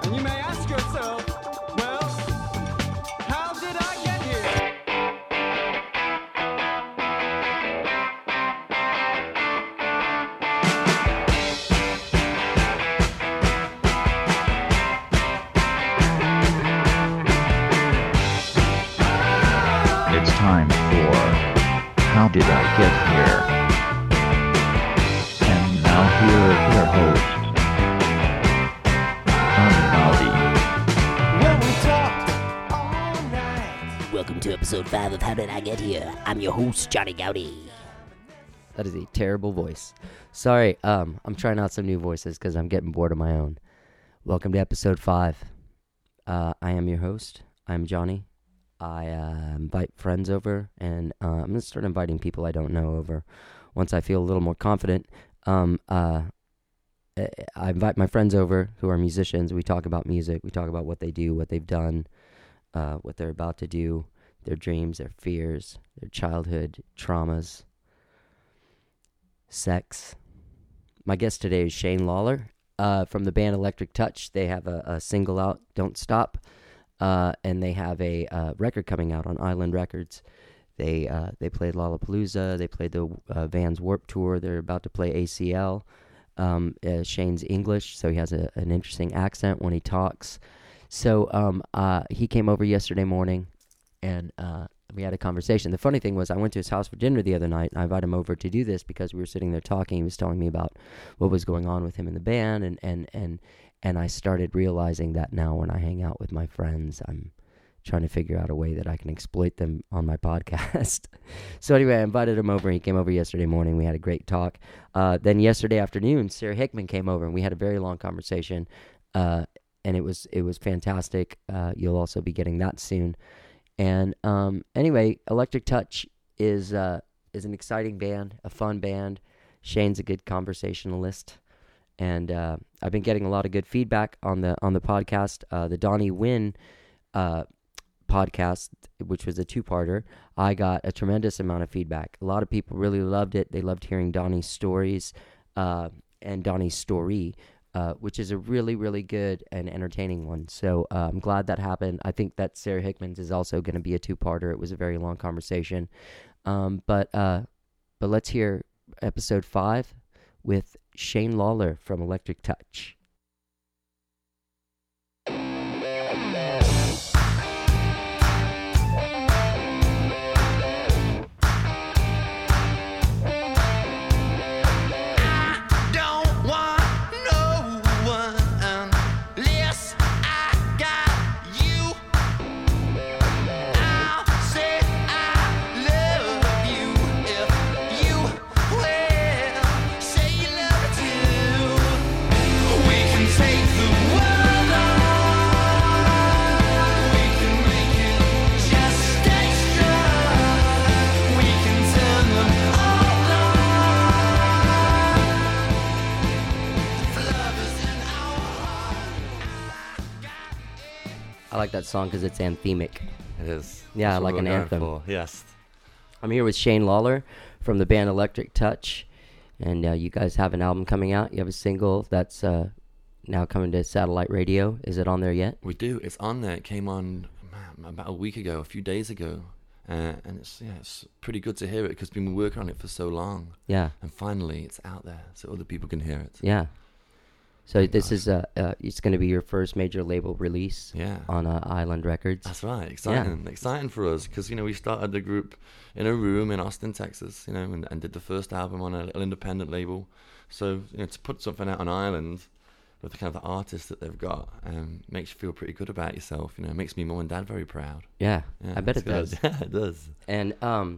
And you may ask yourself, well, how did I get here? It's time for How Did I Get Here? And now here are your hosts, Johnny When we talked all night. Welcome to episode 5 of How Did I Get Here? I'm your host, Johnny Gowdy. That is a terrible voice. Sorry, I'm trying out some new voices because I'm getting bored of my own. Welcome to episode 5. I am your host. I'm Johnny. I invite friends over, and I'm going to start inviting people I don't know over once I feel a little more confident. I invite my friends over who are musicians. We talk about music. We talk about what they do, what they've done, what they're about to do, their dreams, their fears, their childhood traumas, sex. My guest today is Shane Lawler from the band Electric Touch. They have a single out, Don't Stop. And they have a record coming out on Island Records. They played Lollapalooza. They played the Vans Warped Tour. They're about to play ACL. Shane's English, so he has an interesting accent when he talks. So he came over yesterday morning, and we had a conversation. The funny thing was I went to his house for dinner the other night, and I invited him over to do this because we were sitting there talking. He was telling me about what was going on with him in the band, and I started realizing that now when I hang out with my friends, I'm trying to figure out a way that I can exploit them on my podcast. So anyway, I invited him over. He came over yesterday morning. We had a great talk. Then yesterday afternoon, Sarah Hickman came over, and we had a very long conversation, and it was fantastic. You'll also be getting that soon. And anyway, Electric Touch is an exciting band, a fun band. Shane's a good conversationalist. And I've been getting a lot of good feedback on the podcast. The Donnie Wynn podcast, which was a two-parter, I got a tremendous amount of feedback. A lot of people really loved it. They loved hearing Donnie's stories and Donnie's story, which is a really, really good and entertaining one. So I'm glad that happened. I think that Sarah Hickman's is also going to be a two-parter. It was a very long conversation. But let's hear episode 5 with Shane Lawler from Electric Touch. I like that song because it's anthemic. It is. Yeah, That's like what an we're going anthem. for. Yes. I'm here with Shane Lawler from the band Electric Touch, and you guys have an album coming out. You have a single that's now coming to satellite radio. Is it on there yet? We do. It's on there. It came on about a week ago, a few days ago. And it's pretty good to hear it because we've been working on it for so long. Yeah. And finally, it's out there so other people can hear it. Yeah. So this is it's going to be your first major label release on Island Records. That's right. Exciting. Exciting for us because, we started the group in a room in Austin, Texas, and did the first album on a little independent label. So, to put something out on Island with the kind of the artists that they've got makes you feel pretty good about yourself. It makes me mom and dad very proud. Yeah, I bet it does. Yeah, it does. And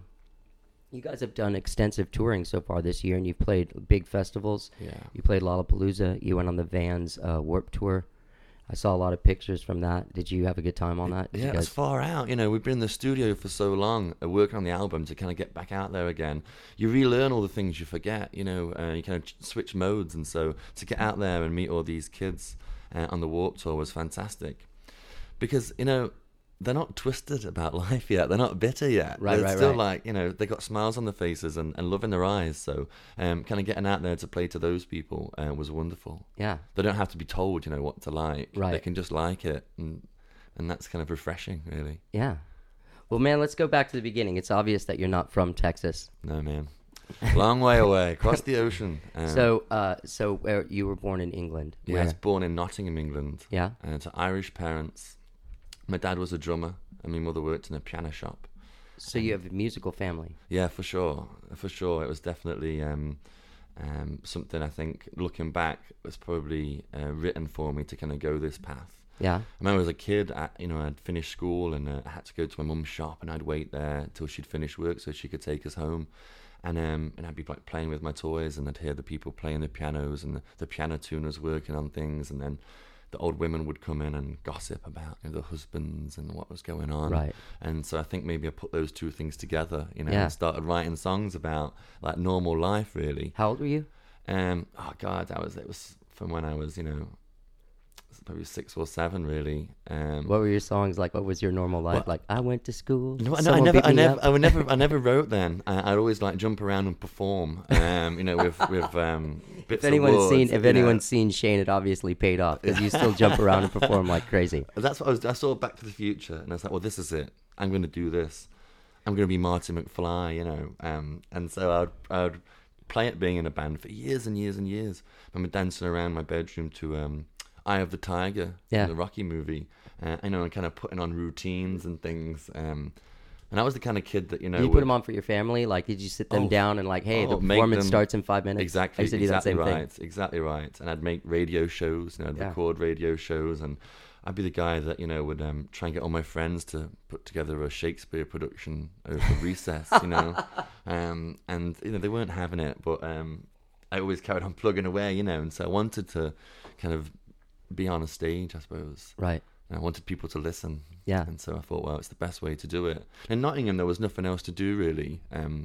you guys have done extensive touring so far this year, and you've played big festivals. Yeah. You played Lollapalooza. You went on the Vans Warped Tour. I saw a lot of pictures from that. Did you have a good time on that? Yeah, it's far out. We've been in the studio for so long, working on the album to kind of get back out there again. You relearn all the things you forget, you kind of switch modes. And so to get out there and meet all these kids on the Warped Tour was fantastic. Because, they're not twisted about life yet. They're not bitter yet. Right, They're right, still right. like, they got smiles on their faces and love in their eyes. So kind of getting out there to play to those people was wonderful. Yeah. They don't have to be told, what to like. Right. They can just like it. And that's kind of refreshing, really. Yeah. Well, man, let's go back to the beginning. It's obvious that you're not from Texas. No, man. Long way away, across the ocean. So where you were born in England? Yeah, I was Where? born in Nottingham, England. Yeah. To Irish parents. My dad was a drummer, and my mother worked in a piano shop. So you have a musical family. Yeah, for sure. For sure. It was definitely something I think, looking back, was probably written for me to kind of go this path. Yeah. I remember as a kid, I'd finished school and I had to go to my mum's shop, and I'd wait there till she'd finish work so she could take us home. And I'd be like playing with my toys, and I'd hear the people playing the pianos and the piano tuners working on things, and then the old women would come in and gossip about the husbands and what was going on. Right. And so I think maybe I put those two things together, Yeah. and started writing songs about like normal life, really. How old were you? Oh God, it was from when I was, probably 6 or 7, really. What were your songs like? What was your normal life Well, like? I went to school. No, someone picked me up. I never wrote then. I'd always like jump around and perform, with bits If anyone's of words, anyone's seen Shane, it obviously paid off because you still jump around and perform like crazy. That's what I saw Back to the Future, and I was like, well, this is it. I'm going to do this. I'm going to be Marty McFly, and so I'd play at being in a band for years and years and years. I remember dancing around my bedroom to Eye of the Tiger, Yeah. the Rocky movie, and kind of putting on routines and things. And I was the kind of kid that, Did you put would- them on for your family? Like, did you sit them Oh, down and like, hey, the make performance them- starts in 5 minutes? Exactly, I used to do that same right, thing. exactly right. And I'd make radio shows, I'd Yeah. record radio shows, and I'd be the guy that would try and get all my friends to put together a Shakespeare production over recess, and they weren't having it, but I always carried on plugging away, and so I wanted to kind of be on a stage, I suppose. Right. And I wanted people to listen. Yeah. And so I thought, well, it's the best way to do it. In Nottingham, there was nothing else to do, really.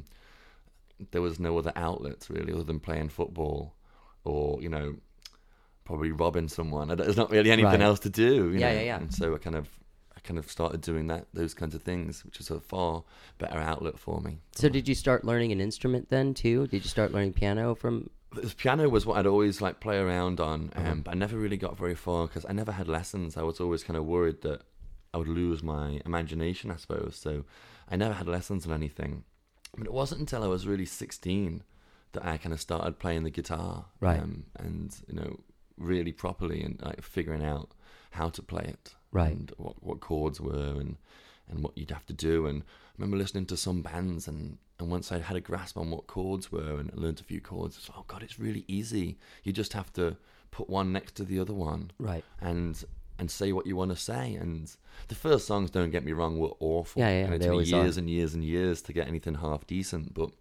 There was no other outlets, really, other than playing football or, probably robbing someone. There's not really anything Right. else to do. Yeah. And so I kind of started doing those kinds of things, which is a far better outlet for me. So did you start learning an instrument then too? Did you start learning piano from? The piano was what I'd always play around on, but I never really got very far because I never had lessons. I was always kind of worried that I would lose my imagination, I suppose. So I never had lessons on anything. But it wasn't until I was really 16 that I kind of started playing the guitar, Right. And really properly and figuring out how to play it, Right. and what chords were and what you'd have to do. And I remember listening to some bands, and once I had a grasp on what chords were and learned a few chords, it's oh God, it's really easy. You just have to put one next to the other one, Right. and say what you want to say. And the first songs, don't get me wrong, were awful. Yeah, and it they took me always years are. and years and years to get anything half decent. But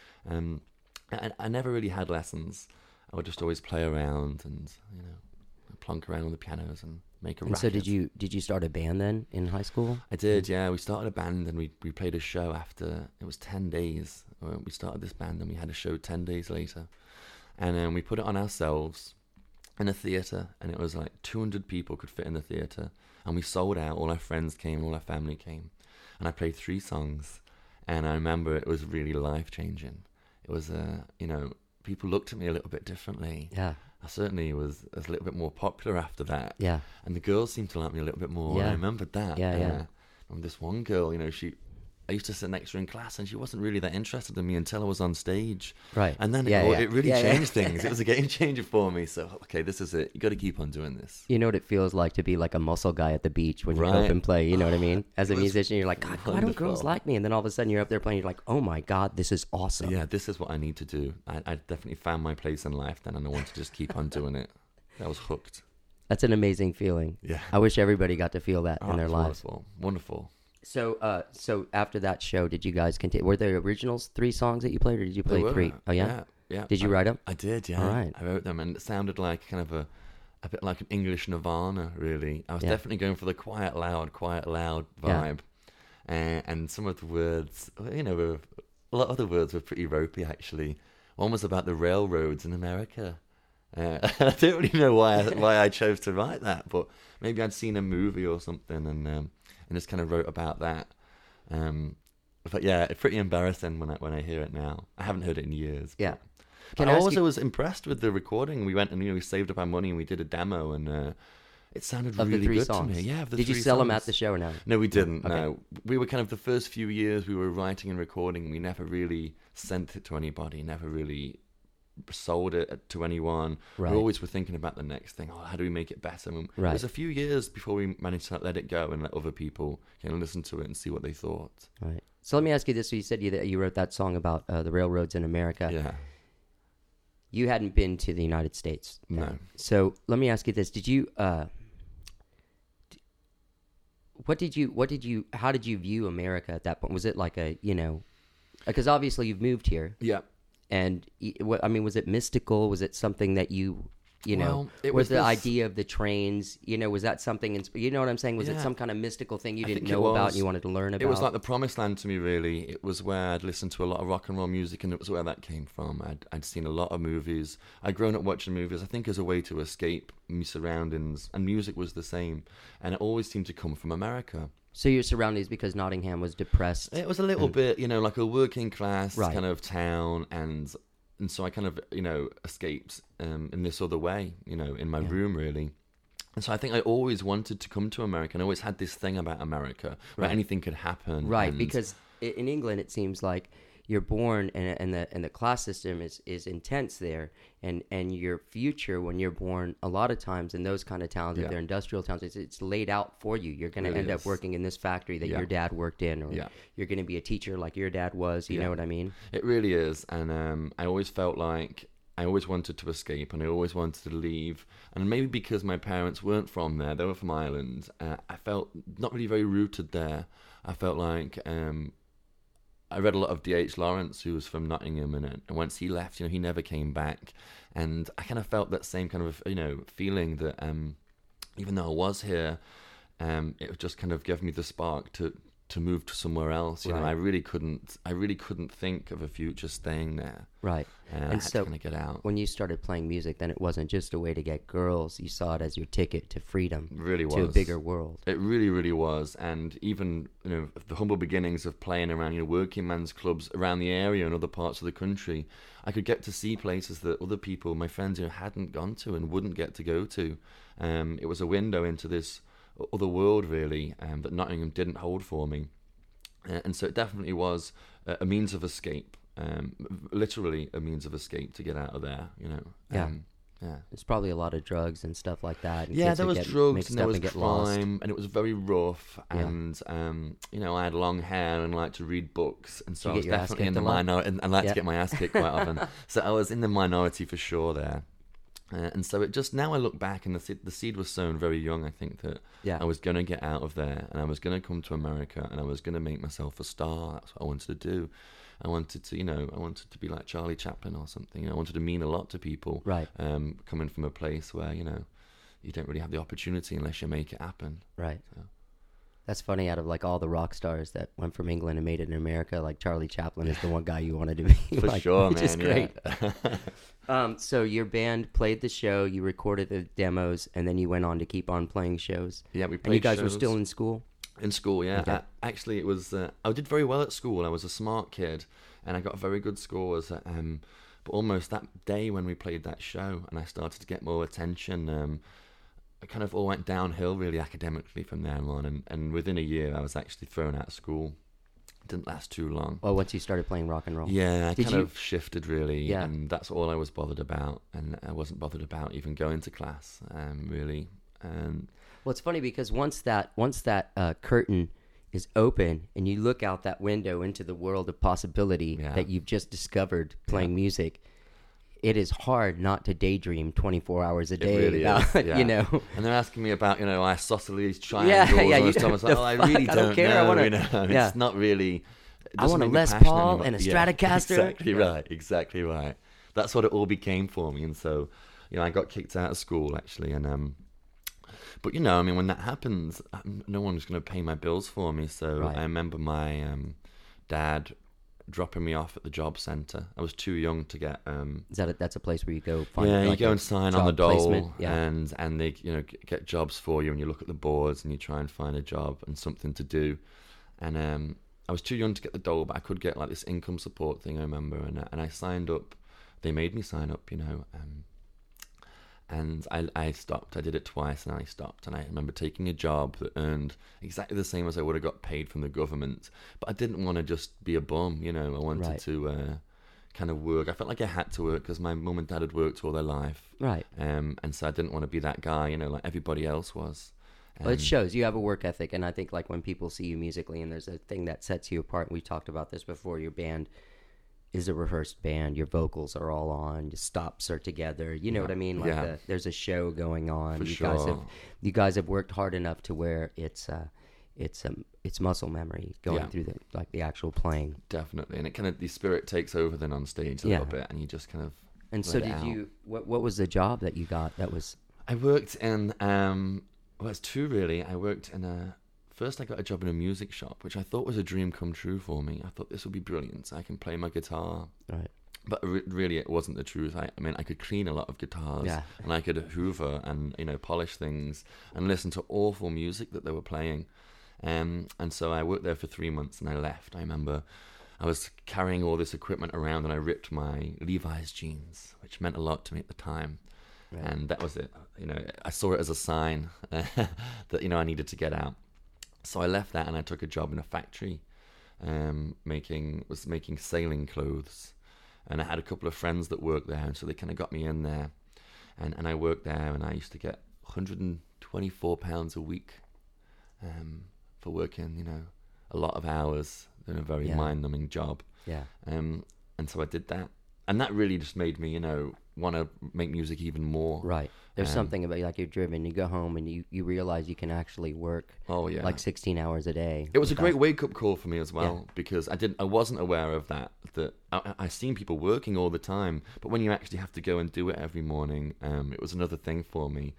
I never really had lessons. I would just always play around and plonk around on the pianos and make a And racket. so did you start a band then in high school? I did, yeah. We started a band and we played a show after, it was 10 days. We started this band and we had a show 10 days later. And we put it on ourselves in a theatre, and it was like 200 people could fit in the theatre. And we sold out. All our friends came, all our family came. And I played 3 songs. And I remember it was really life-changing. It was, people looked at me a little bit differently. Yeah. I certainly was a little bit more popular after that. Yeah. And the girls seemed to like me a little bit more. Yeah. I remembered that. Yeah. And this one girl, I used to sit next to her in class, and she wasn't really that interested in me until I was on stage. Right. And then Yeah, it really yeah. changed things. It was a game changer for me. So, okay, this is it. You got to keep on doing this. You know what it feels like to be like a muscle guy at the beach when you go Right. up and play. You know what I mean? As a It was musician, you're like, God, why don't girls wonderful. like me? And then all of a sudden you're up there playing. You're like, oh my God, this is awesome. Yeah, this is what I need to do. I definitely found my place in life then, and I want to just keep on doing it. I was hooked. That's an amazing feeling. Yeah. I wish everybody got to feel that in their it's lives. Wonderful. Wonderful. So after that show, did you guys continue? Were there originals 3 songs that you played, or did you play They were. 3? Oh yeah. Yeah. Did you write them? I did, yeah. All right. I wrote them, and it sounded like kind of a bit like an English Nirvana, really. I was Yeah. definitely going for the quiet, loud Yeah. vibe. And some of the words, a lot of the words were pretty ropey, actually. One was about the railroads in America. I don't really know why I chose to write that, but maybe I'd seen a movie or something, and and just kind of wrote about that. But yeah, it's pretty embarrassing when I hear it now. I haven't heard it in years. Yeah. But Can I I ask also you- was impressed with the recording. We went and we saved up our money and we did a demo, and it sounded Of really the 3 good songs. to me. Yeah, of the Did you 3 sell them at songs. the show or no? No, we didn't. Okay. No, we were kind of the first few years we were writing and recording. We never really sent it to anybody. Never really sold it to anyone. Right. We always were thinking about the next thing. Oh, how do we make it better? And Right. It was a few years before we managed to let it go and let other people listen to it and see what they thought. Right. So let me ask you this. So you said that you wrote that song about the railroads in America. Yeah. You hadn't been to the United States. No. So let me ask you this: did you? How did you view America at that point? Was it like because obviously you've moved here, Yeah. and was it mystical? Was it something that you Well, it was was the this- idea of the trains? Was that something? You know what I'm saying? Was it Yeah. some kind of mystical thing you I didn't think it know about was. and you wanted to learn about? It was like the promised land to me, really. It was where I'd listened to a lot of rock and roll music, and it was where that came from. I'd seen a lot of movies. I'd grown up watching movies, I think, as a way to escape my surroundings, and music was the same. And it always seemed to come from America. So your surroundings, because Nottingham was depressed. It was a little bit, like a working class Right. kind of town, and so I kind of, escaped in this other way, in my room, really. And so I think I always wanted to come to America, and I always had this thing about America, where Right. anything could happen. Right, and- because in England it seems like you're born and the class system is intense there, and your future when you're born a lot of times in those kind of towns, if Yeah. they're industrial towns, it's laid out for you. You're going to Really end up is. working in this factory that Yeah. your dad worked in, or Yeah. you're going to be a teacher like your dad was. You Yeah. know what I mean? It really is, and I always felt like I always wanted to escape, and I always wanted to leave. And maybe because my parents weren't from there, they were from Ireland, I felt not really very rooted there. I felt like I read a lot of D.H. Lawrence, who was from Nottingham, and once he left, he never came back. And I kind of felt that same kind of, feeling that even though I was here, it just kind of gave me the spark to move to somewhere else. Right. I really couldn't think of a future staying there. Right. I And had so to kind of get out. when you started playing music, then it wasn't just a way to get girls. You saw it as your ticket to freedom, It really to a was. bigger world. It really, really was. And even, the humble beginnings of playing around, working man's clubs around the area and other parts of the country, I could get to see places that other people, my friends, hadn't gone to and wouldn't get to go to. It was a window into this other world, really, that Nottingham didn't hold for me. And so it definitely was a means of escape, literally a means of escape to get out of there, Yeah. Yeah. There's probably a lot of drugs and stuff like that. And Yeah, kids there that was get drugs mixed and there up was and get lost. crime, and it was very rough. Yeah. And I had long hair and liked to read books, and so Did I you was get your ass definitely in kicked the a lot? minority. And I like Yeah. to get my ass kicked quite often, so I was in the minority for sure there. And so it just, now I look back, and the seed was sown very young. I think that Yeah. I was going to get out of there, and I was going to come to America, and I was going to make myself a star. That's what I wanted to do. I wanted to be like Charlie Chaplin or something. I wanted to mean a lot to people. Right. Coming from a place where, you don't really have the opportunity unless you make it happen. Right. So. That's funny. Out of like all the rock stars that went from England and made it in America, like Charlie Chaplin is the one guy you wanted to be. For like, sure, which man. is great. Yeah. So your band played the show, you recorded the demos, and then you went on to keep on playing shows. Yeah, we And played you guys were shows. still in school. In school, yeah. Okay. Actually, it was. I did very well at school. I was a smart kid, and I got very good scores. But almost that day when we played that show, and I started to get more attention, it kind of all went downhill really academically from there on. And within a year, I was actually thrown out of school. It didn't last too long. Well, once you started playing rock and roll. Yeah, I Did kind you- of shifted really, Yeah. and that's all I was bothered about. And I wasn't bothered about even going to class, really. Well, it's funny because once that curtain is open and you look out that window into the world of possibility Yeah. that you've just discovered playing music, it is hard not to daydream 24 hours a day. It really about, is, yeah. And they're asking me about, isosceles Yeah, triangles, yeah, all you this stuff. I was the like, oh, I fuck, really I don't care. I know, wanna- yeah. It's not really... it I doesn't want a make me Les passionate Paul anymore. and a Yeah, Stratocaster. exactly right. That's what it all became for me. And so, I got kicked out of school, actually, and... But, when that happens, no one's going to pay my bills for me. So Right. I remember my dad dropping me off at the job centre. I was too young to get. Is that's a place where you go find? Yeah, like, you go a and sign on job the dole, placement? Yeah. and they get jobs for you, and you look at the boards and you try and find a job and something to do. And I was too young to get the dole, but I could get like this income support thing. I remember, and I signed up. They made me sign up, and I stopped. I did it twice, and I stopped. And I remember taking a job that earned exactly the same as I would have got paid from the government. But I didn't want to just be a bum, I wanted Right. to kind of work. I felt like I had to work because my mum and dad had worked all their life. Right. And so I didn't want to be that guy, like everybody else was. Well, it shows you have a work ethic, and I think like when people see you musically, and there's a thing that sets you apart. And we talked about this before. Your band is a rehearsed band. Your vocals are all on. Your stops are together. You know what I mean? Like Yeah. there's a show going on. For You guys have worked hard enough to where it's muscle memory going Yeah. through the actual playing. Definitely. And it kind of, the spirit takes over then on stage a Yeah. little bit, and you just kind of. And let so it did out. you? What was the job that you got? That was I worked in, well, it's two really. I worked in first I got a job in a music shop, which I thought was a dream come true for me. I thought this would be brilliant. I can play my guitar. right. But really, it wasn't the truth. I mean, I could clean a lot of guitars, Yeah. and I could hoover and polish things and listen to awful music that they were playing. And so I worked there for 3 months, and I left. I remember I was carrying all this equipment around, and I ripped my Levi's jeans, which meant a lot to me at the time. Right. And that was it. I saw it as a sign that I needed to get out. So I left that, and I took a job in a factory, making sailing clothes. And I had a couple of friends that worked there, and so they kind of got me in there. And I worked there, and I used to get £124 a week for working, a lot of hours in a very Yeah. mind-numbing job. Yeah. And so I did that. And that really just made me, want to make music even more. Right. There's something about like you're driven. You go home and you realize you can actually work. Oh, yeah. Like 16 hours a day. It was a without- great wake-up call for me as well, because I wasn't aware of that I seen people working all the time, but when you actually have to go and do it every morning, it was another thing for me.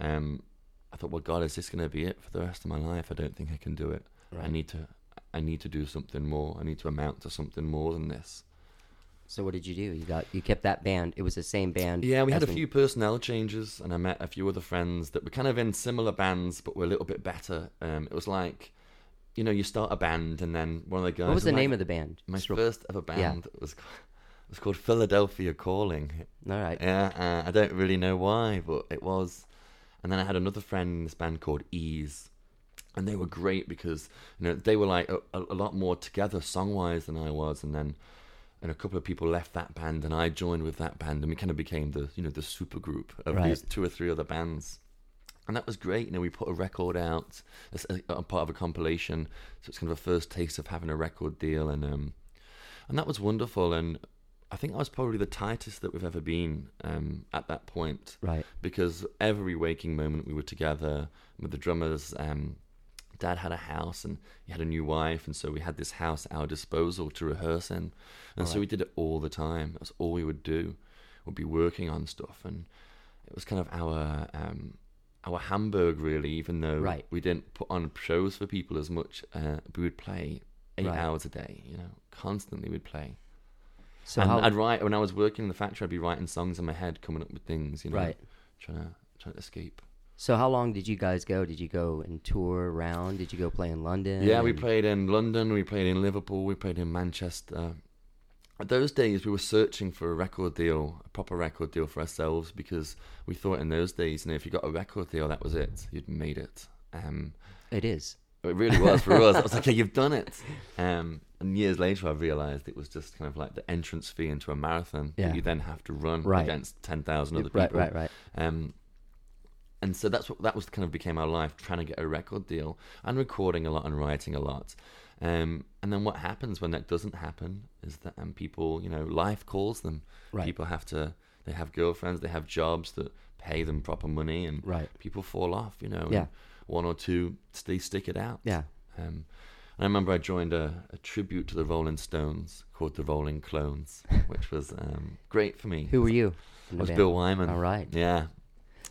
I thought, well, God, is this going to be it for the rest of my life? I don't think I can do it. Right. I need to do something more. I need to amount to something more than this. So what did you do? You kept that band. It was the same band. Yeah, we had as a when- few personnel changes, and I met a few other friends that were kind of in similar bands, but were a little bit better. It was like, you start a band, and then one of the guys. What was the name of the band? My Just real- first ever band was called Philadelphia Calling. All right. Yeah, I don't really know why, but it was. And then I had another friend in this band called Ease, and they were great because they were like a lot more together song-wise than I was, and a couple of people left that band, and I joined with that band, and we kind of became the super group of Right. these 2 or 3 other bands. And that was great. We put a record out as a part of a compilation, so it's kind of a first taste of having a record deal, and that was wonderful. And I think I was probably the tightest that we've ever been at that point, Right. because every waking moment we were together with the drummers. Dad had a house, and he had a new wife, and so we had this house at our disposal to rehearse in, and so we did it all the time. That was all we would do. We'd be working on stuff, and it was kind of our Hamburg, really. Even though Right. we didn't put on shows for people as much, we would play 8 Right. hours a day. Constantly we'd play. So And how? I'd write when I was working in the factory. I'd be writing songs in my head, coming up with things. Right. trying to escape. So how long did you guys go? Did you go and tour around? Did you go play in London? Yeah, we And- played in London, we played in Liverpool, we played in Manchester. At those days, we were searching for a record deal, a proper record deal for ourselves, because we thought in those days, if you got a record deal, that was it. You'd made it. It is. It really was for us. I was like, yeah, you've done it. And years later, I realised it was just kind of like the entrance fee into a marathon Yeah. that you then have to run Right. against 10,000 other Right, people. right. And so that was kind of became our life, trying to get a record deal and recording a lot and writing a lot. And then what happens when that doesn't happen is that people, life calls them. Right. People they have girlfriends, they have jobs that pay them proper money, and Right. people fall off, and Yeah. one or two, they stick it out. Yeah. And I remember I joined a tribute to the Rolling Stones called the Rolling Clones, which was great for me. Who were you? in I the was band? Bill Wyman. All right. Yeah.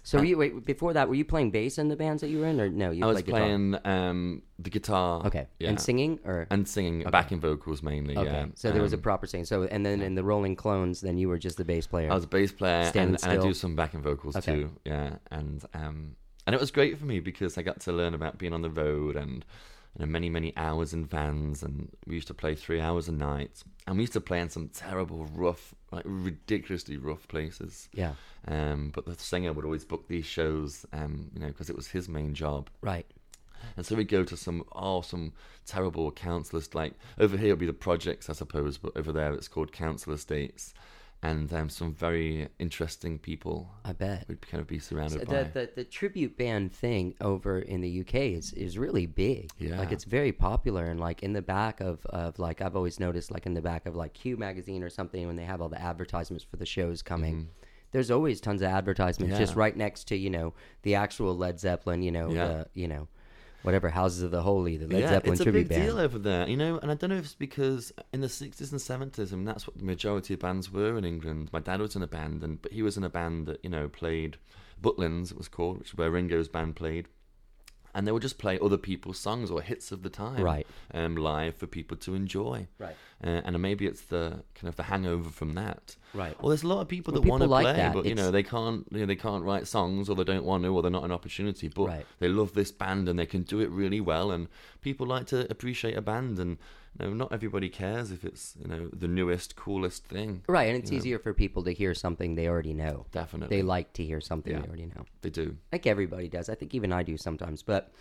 So wait, before that, were you playing bass in the bands that you were in, or no? You I was played guitar? playing the guitar. Okay, yeah. and singing, or And singing, backing vocals mainly. okay. Yeah. So there was a proper singing. So and then in the Rolling Clones, then you were just the bass player. I was a bass player, Standing and I still. do some backing vocals Okay. too. Yeah, and it was great for me because I got to learn about being on the road and many hours in vans, and we used to play 3 hours a night, and we used to play in some terrible, rough, like ridiculously rough places. Yeah. But the singer would always book these shows, because it was his main job. Right. And so we go to some terrible council like over here it'll be the projects, I suppose, but over there it's called council estates, and some very interesting people. I bet. We'd kind of be surrounded So by. the tribute band thing over in the UK is really big. Yeah. Like it's very popular, and like in the back of like I've always noticed, like in the back of like Q magazine or something, when they have all the advertisements for the shows coming. There's always tons of advertisements just Yeah. right next to, the actual Led Zeppelin, Yeah. whatever, Houses of the Holy, the Led Yeah, Zeppelin it's a tribute big band. deal over there, and I don't know if it's because in the 60s and 70s, and that's what the majority of bands were in England. My dad was in a band, but he was in a band that, played Butlins, it was called, which is where Ringo's band played. And they would just play other people's songs or hits of the time, Right. Live for people to enjoy. Right. And maybe it's the kind of the hangover from that. Right. Well, there's a lot of people Well, that want to people like play, that. but It's- they can't write songs, or they don't want to, or they're not an opportunity. But Right. they love this band and they can do it really well. And people like to appreciate a band, and not everybody cares if it's the newest, coolest thing. Right, and it's you know. easier for people to hear something they already know. Definitely. They like to hear something Yeah. they already know. They do. I think everybody does. I think even I do sometimes. But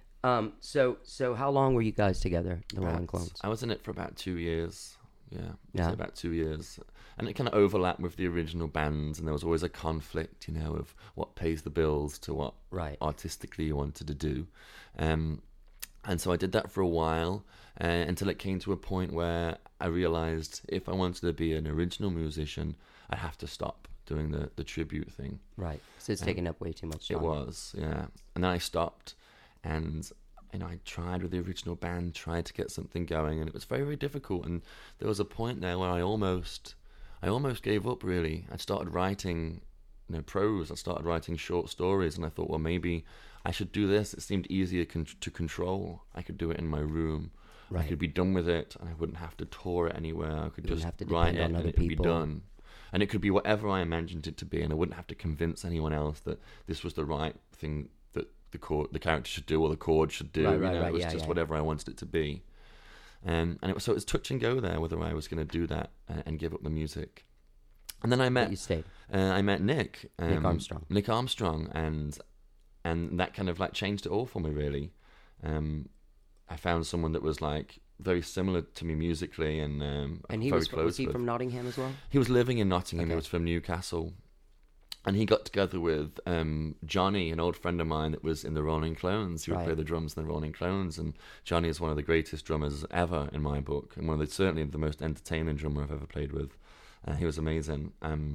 so how long were you guys together, the Rolling Clones? I was in it for about 2 years. Yeah, Yeah. about 2 years, and it kind of overlapped with the original bands, and there was always a conflict, of what pays the bills to what Right. artistically you wanted to do, and so I did that for a while until it came to a point where I realized if I wanted to be an original musician, I'd have to stop doing the tribute thing. Right. So it's taking up way too much time. It was, yeah. And then I stopped, and I tried with the original band, tried to get something going, and it was very, very difficult. And there was a point there where I almost gave up. Really, I started writing, prose. I started writing short stories, and I thought, well, maybe I should do this. It seemed easier to control. I could do it in my room. Right. I could be done with it, and I wouldn't have to tour it anywhere. I could You wouldn't just have to write depend it, on and other it would be people. done. And it could be whatever I imagined it to be, and I wouldn't have to convince anyone else that this was the right thing that the character should do or the chord should do. Right, It was yeah, just yeah. whatever I wanted it to be. And it was touch and go there whether I was going to do that and give up the music. And then I But met you stayed. I met Nick Armstrong. Nick Armstrong, and that kind of like changed it all for me, really. I found someone that was like very similar to me musically, and And he very was close he with. from Nottingham as well? He was living in Nottingham. He Okay. was from Newcastle. And he got together with Johnny, an old friend of mine that was in the Rolling Clones. He would Right. play the drums in the Rolling Clones. And Johnny is one of the greatest drummers ever in my book, and certainly the most entertaining drummer I've ever played with. He was amazing.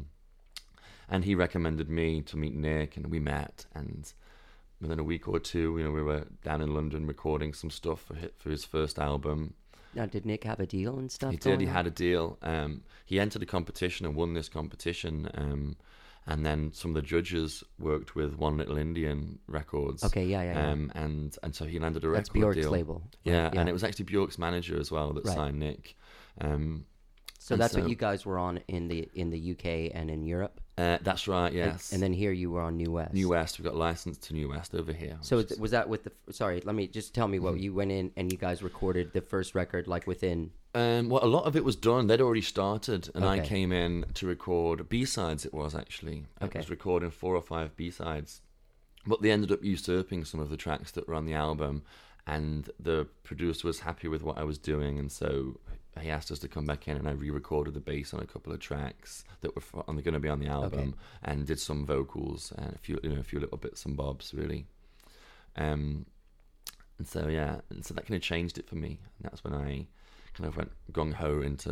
And he recommended me to meet Nick, and we met. And within a week or two, we were down in London recording some stuff for his first album. Now, did Nick have a deal and stuff? He did. He going on? had a deal. He entered a competition and won this competition. And then some of the judges worked with One Little Indian Records. Okay, yeah. And so he landed a That's record Bjork's deal. label. Yeah, and it was actually Bjork's manager as well that Right. signed Nick. So that's what you guys were on in the UK and in Europe. That's right. Yes. And then here you were on New West. New West. We got licensed to New West over here. So which is- was that with the? Sorry, let me just tell me what Mm-hmm. you went in and you guys recorded the first record like within. well, a lot of it was done. They'd already started, and I Okay. came in to record B-sides. It was actually. Okay. I was recording 4 or 5 B-sides, but they ended up usurping some of the tracks that were on the album, and the producer was happy with what I was doing, and so he asked us to come back in, and I re-recorded the bass on a couple of tracks that were going to be on the album, and did some vocals and a few little bits and bobs, really. And so that kind of changed it for me. And that's when I kind of went gung ho into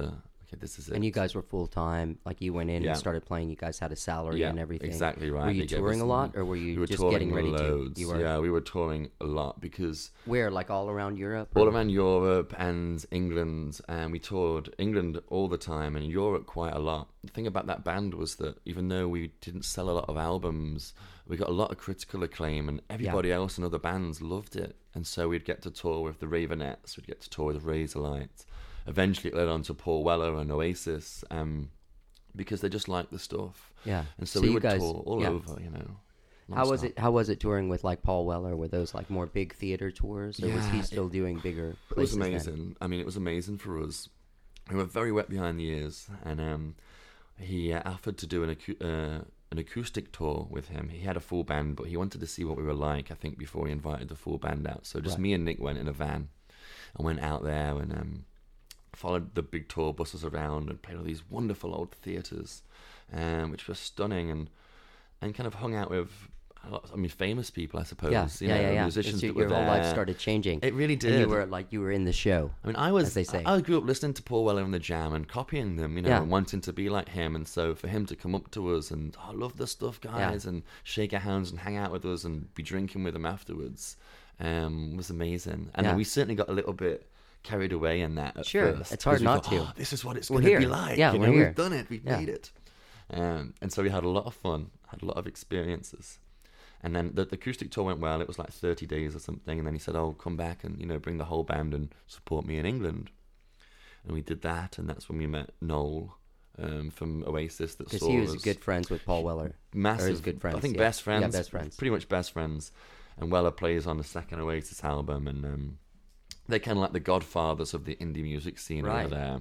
okay, this is it. And you guys were full time, like you went in Yeah. and started playing. You guys had a salary yeah, and everything. exactly right. Were you They gave touring us a lot, some- or were you we were just touring getting ready loads. to? You were Yeah, we were touring a lot because where, like all around Europe? all or- around Europe and England, and we toured England all the time and Europe quite a lot. The thing about that band was that even though we didn't sell a lot of albums, we got a lot of critical acclaim, and everybody else in other bands loved it. And so we'd get to tour with the Ravenettes, we'd get to tour with Razorlight. Eventually, it led on to Paul Weller and Oasis, because they just liked the stuff. Yeah. And so, So we you would guys- tour all yeah. over, you know. How was nonstop. it? How was it touring with like Paul Weller? Were those like more big theater tours, or was he Yeah, still doing bigger It was places then? amazing. I mean, it was amazing for us. We were very wet behind the ears, and he offered to do an acoustic tour with him. He had a full band, but he wanted to see what we were like, I think, before he invited the full band out. So just Right. me and Nick went in a van and went out there and followed the big tour buses around and played all these wonderful old theatres, which were stunning, and kind of hung out with a lot, I mean, famous people, I suppose. Yeah, you know, yeah. musicians So that were your whole life there. started changing. It really did. And you were in the show. I mean, as they say. I grew up listening to Paul Weller and the Jam and copying them, you know, Yeah. and wanting to be like him. And so for him to come up to us and, I love this stuff, guys, and shake our hands and hang out with us and be drinking with them afterwards, was amazing. And Yeah. then we certainly got a little bit carried away in that. At Sure, first, it's hard because we not thought, to. "Oh, this is what it's We're going to be here. like. Yeah, you we're know, here. we've done it. We've Yeah. made it. And so we had a lot of fun, had a lot of experiences. And then the acoustic tour went well. It was like 30 days or something. And then he said, "Oh, come back and, you know, bring the whole band and support me in England." And we did that. And that's when we met Noel from Oasis. That Because saw he was us. good friends with Paul Weller. Massive. Or his good friends. I think yeah. best friends. Yeah, best friends. Pretty much best friends. And Weller plays on the second Oasis album. And they're kind of like the godfathers of the indie music scene Right. over there.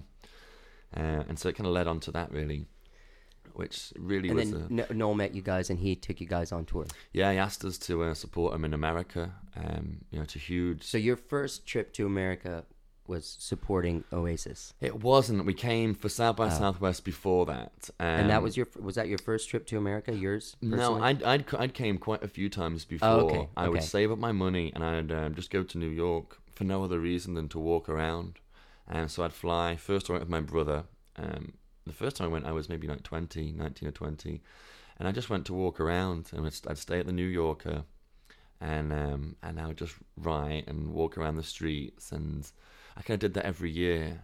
And so it kind of led on to that, really. Which really And was then Noel met you guys, and he took you guys on tour. Yeah, he asked us to support him in America. You know, to huge. So your first trip to America was supporting Oasis, It wasn't. We came for South by Southwest before that, and that was that your first trip to America? Yours? No, personally? I'd came quite a few times before. okay, I would okay. save up my money and I'd just go to New York for no other reason than to walk around. And so I'd fly. First I went with my brother. The first time I went, I was maybe like 19 or 20. And I just went to walk around. And I'd stay at the New Yorker. And I would just write and walk around the streets. And I kind of did that every year.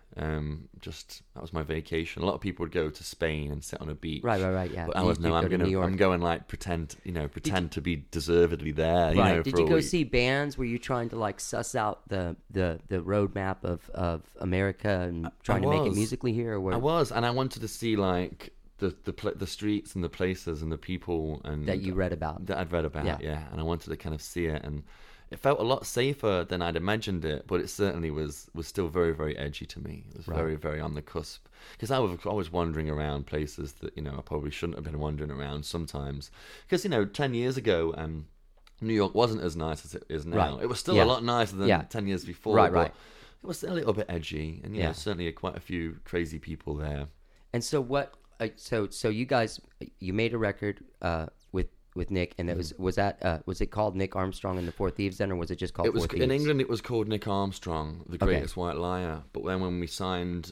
That was my vacation. A lot of people would go to Spain and sit on a beach. Right, yeah. But I was You'd go to New York. I'm going like pretend to be deservedly there. Right. You know, Did for you a go week. see bands? Were you trying to like suss out the roadmap of America and trying to make it was. musically here? Or were, I was, and I wanted to see like the streets and the places and the people and that you read about? that I'd read about. Yeah. Yeah, and I wanted to kind of see it, and it felt a lot safer than I'd imagined it, but it certainly was still very, very edgy to me. It was Right. very, very on the cusp, because I was always wandering around places that, you know, I probably shouldn't have been wandering around sometimes, because, you know, 10 years ago New York wasn't as nice as it is now. Right. It was still Yeah. a lot nicer than Yeah. 10 years before. Right, but right. It was a little bit edgy, and, you Yeah. know, certainly quite a few crazy people there. And so what? So you guys, you made a record with Nick, and that was it called Nick Armstrong and the Four Thieves then, or was it just called It was Four Thieves? in England. It was called Nick Armstrong, the Okay. Greatest White Liar. But then when we signed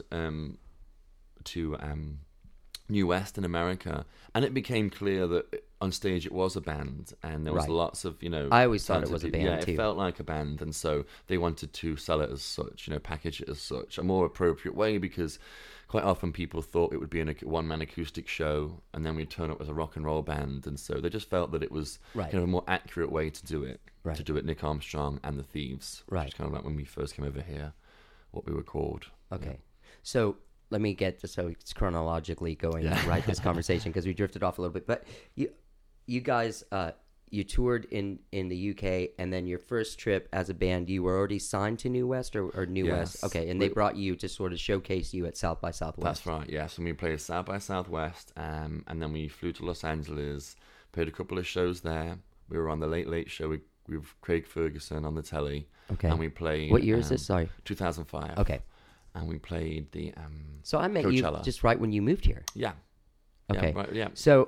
to New West in America, and it became clear that on stage it was a band, and there was Right. lots of, you know. I always thought it talented was a people. band, Yeah, too. it felt like a band, and so they wanted to sell it as such, you know, package it as such, a more appropriate way, because quite often people thought it would be a one-man acoustic show, and then we'd turn up as a rock and roll band, and so they just felt that it was Right. kind of a more accurate way to do it. Right. To do it, Nick Armstrong and the Thieves. Right. Which is kind of like when we first came over here, what we were called. Okay. So let me get so it's chronologically going right this conversation, because we drifted off a little bit. But you guys you toured in the UK, and then your first trip as a band, you were already signed to New West or New Yes. West. Okay, and they brought you to sort of showcase you at South by Southwest. That's right, yes. And we played South by Southwest, and then we flew to Los Angeles, played a couple of shows there. We were on the Late Late Show with Craig Ferguson on the telly. Okay. And we played... What year is this? Sorry. 2005. Okay. And we played the So I met Coachella. you just right when you moved here. Yeah. Okay. Yeah, right, yeah. So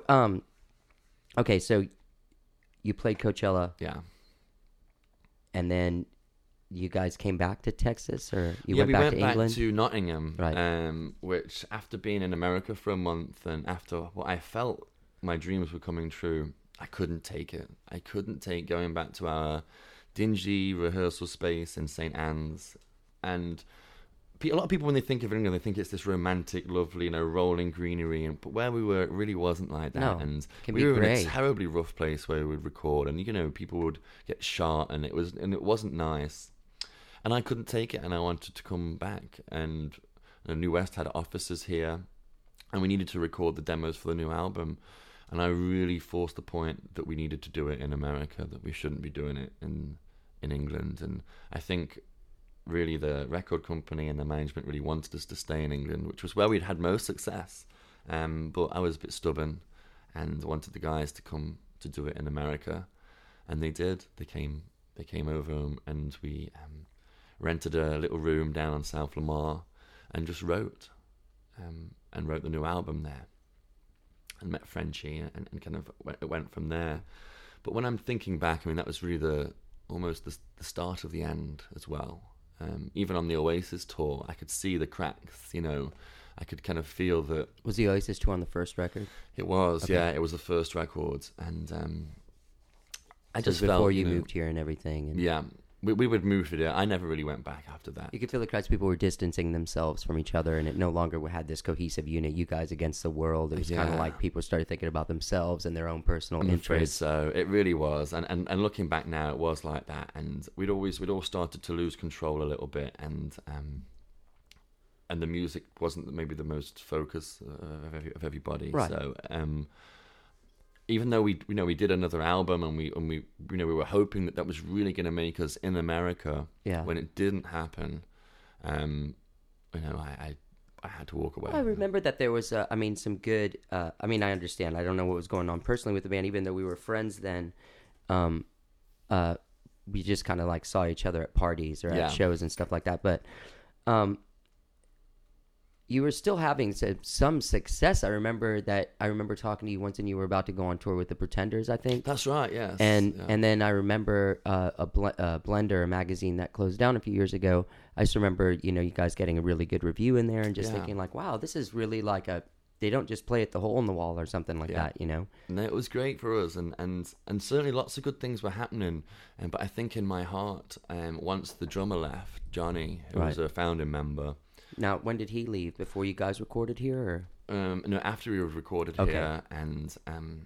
okay, so you played Coachella, Yeah. and then you guys came back to Texas, or you yeah, went we back went to back England? to Nottingham, Right. which after being in America for a month and after what I felt my dreams were coming true, I couldn't take it. I couldn't take going back to our dingy rehearsal space in St. Anne's. And a lot of people, when they think of England, they think it's this romantic, lovely, rolling greenery. But where we were, it really wasn't like that. No, And it can we be were in grey. a terribly rough place where we would record, and people would get shot, and it wasn't nice. And I couldn't take it, and I wanted to come back. And New West had offices here, and we needed to record the demos for the new album. And I really forced the point that we needed to do it in America, that we shouldn't be doing it in England. And I think really the record company and the management really wanted us to stay in England, which was where we'd had most success. But I was a bit stubborn and wanted the guys to come to do it in America, and they did. They came over, and we rented a little room down on South Lamar and just wrote the new album there, and met Frenchie, and kind of it went from there. But when I'm thinking back, I mean, that was really almost the start of the end as well. Even on the Oasis tour, I could see the cracks, I could kind of feel that. Was the Oasis tour on the first record? It was, Okay. yeah, it was the first record. And I So just before felt, you moved here and everything. And Yeah, we would move it. I never really went back after that. you could feel the crowds. People were distancing themselves from each other, and it no longer had this cohesive unit. You guys against the world. It was kind of Yeah. like people started thinking about themselves and their own personal I'm afraid interests. so. It really was, and looking back now, it was like that. And we'd all started to lose control a little bit, and the music wasn't maybe the most focus of everybody. Right. So even though we did another album, and we were hoping that was really going to make us in America. Yeah. When it didn't happen, I had to walk away. I remember that there was, some good. I understand. I don't know what was going on personally with the band, even though we were friends then. We just kind of like saw each other at parties or Yeah. at shows and stuff like that. But you were still having some success. I remember talking to you once, and you were about to go on tour with the Pretenders, I think. That's right. Yes. And Yeah. and then I remember a Blender, a magazine that closed down a few years ago. I just remember, you guys getting a really good review in there, and just Yeah. thinking like, wow, this is really like they don't just play at the hole in the wall or something like Yeah. that, And it was great for us, and certainly lots of good things were happening. But I think in my heart, once the drummer left, Johnny, who was Right. a founding member, Now, when did he leave? Before you guys recorded here, or? no, after we were recorded Okay. here, and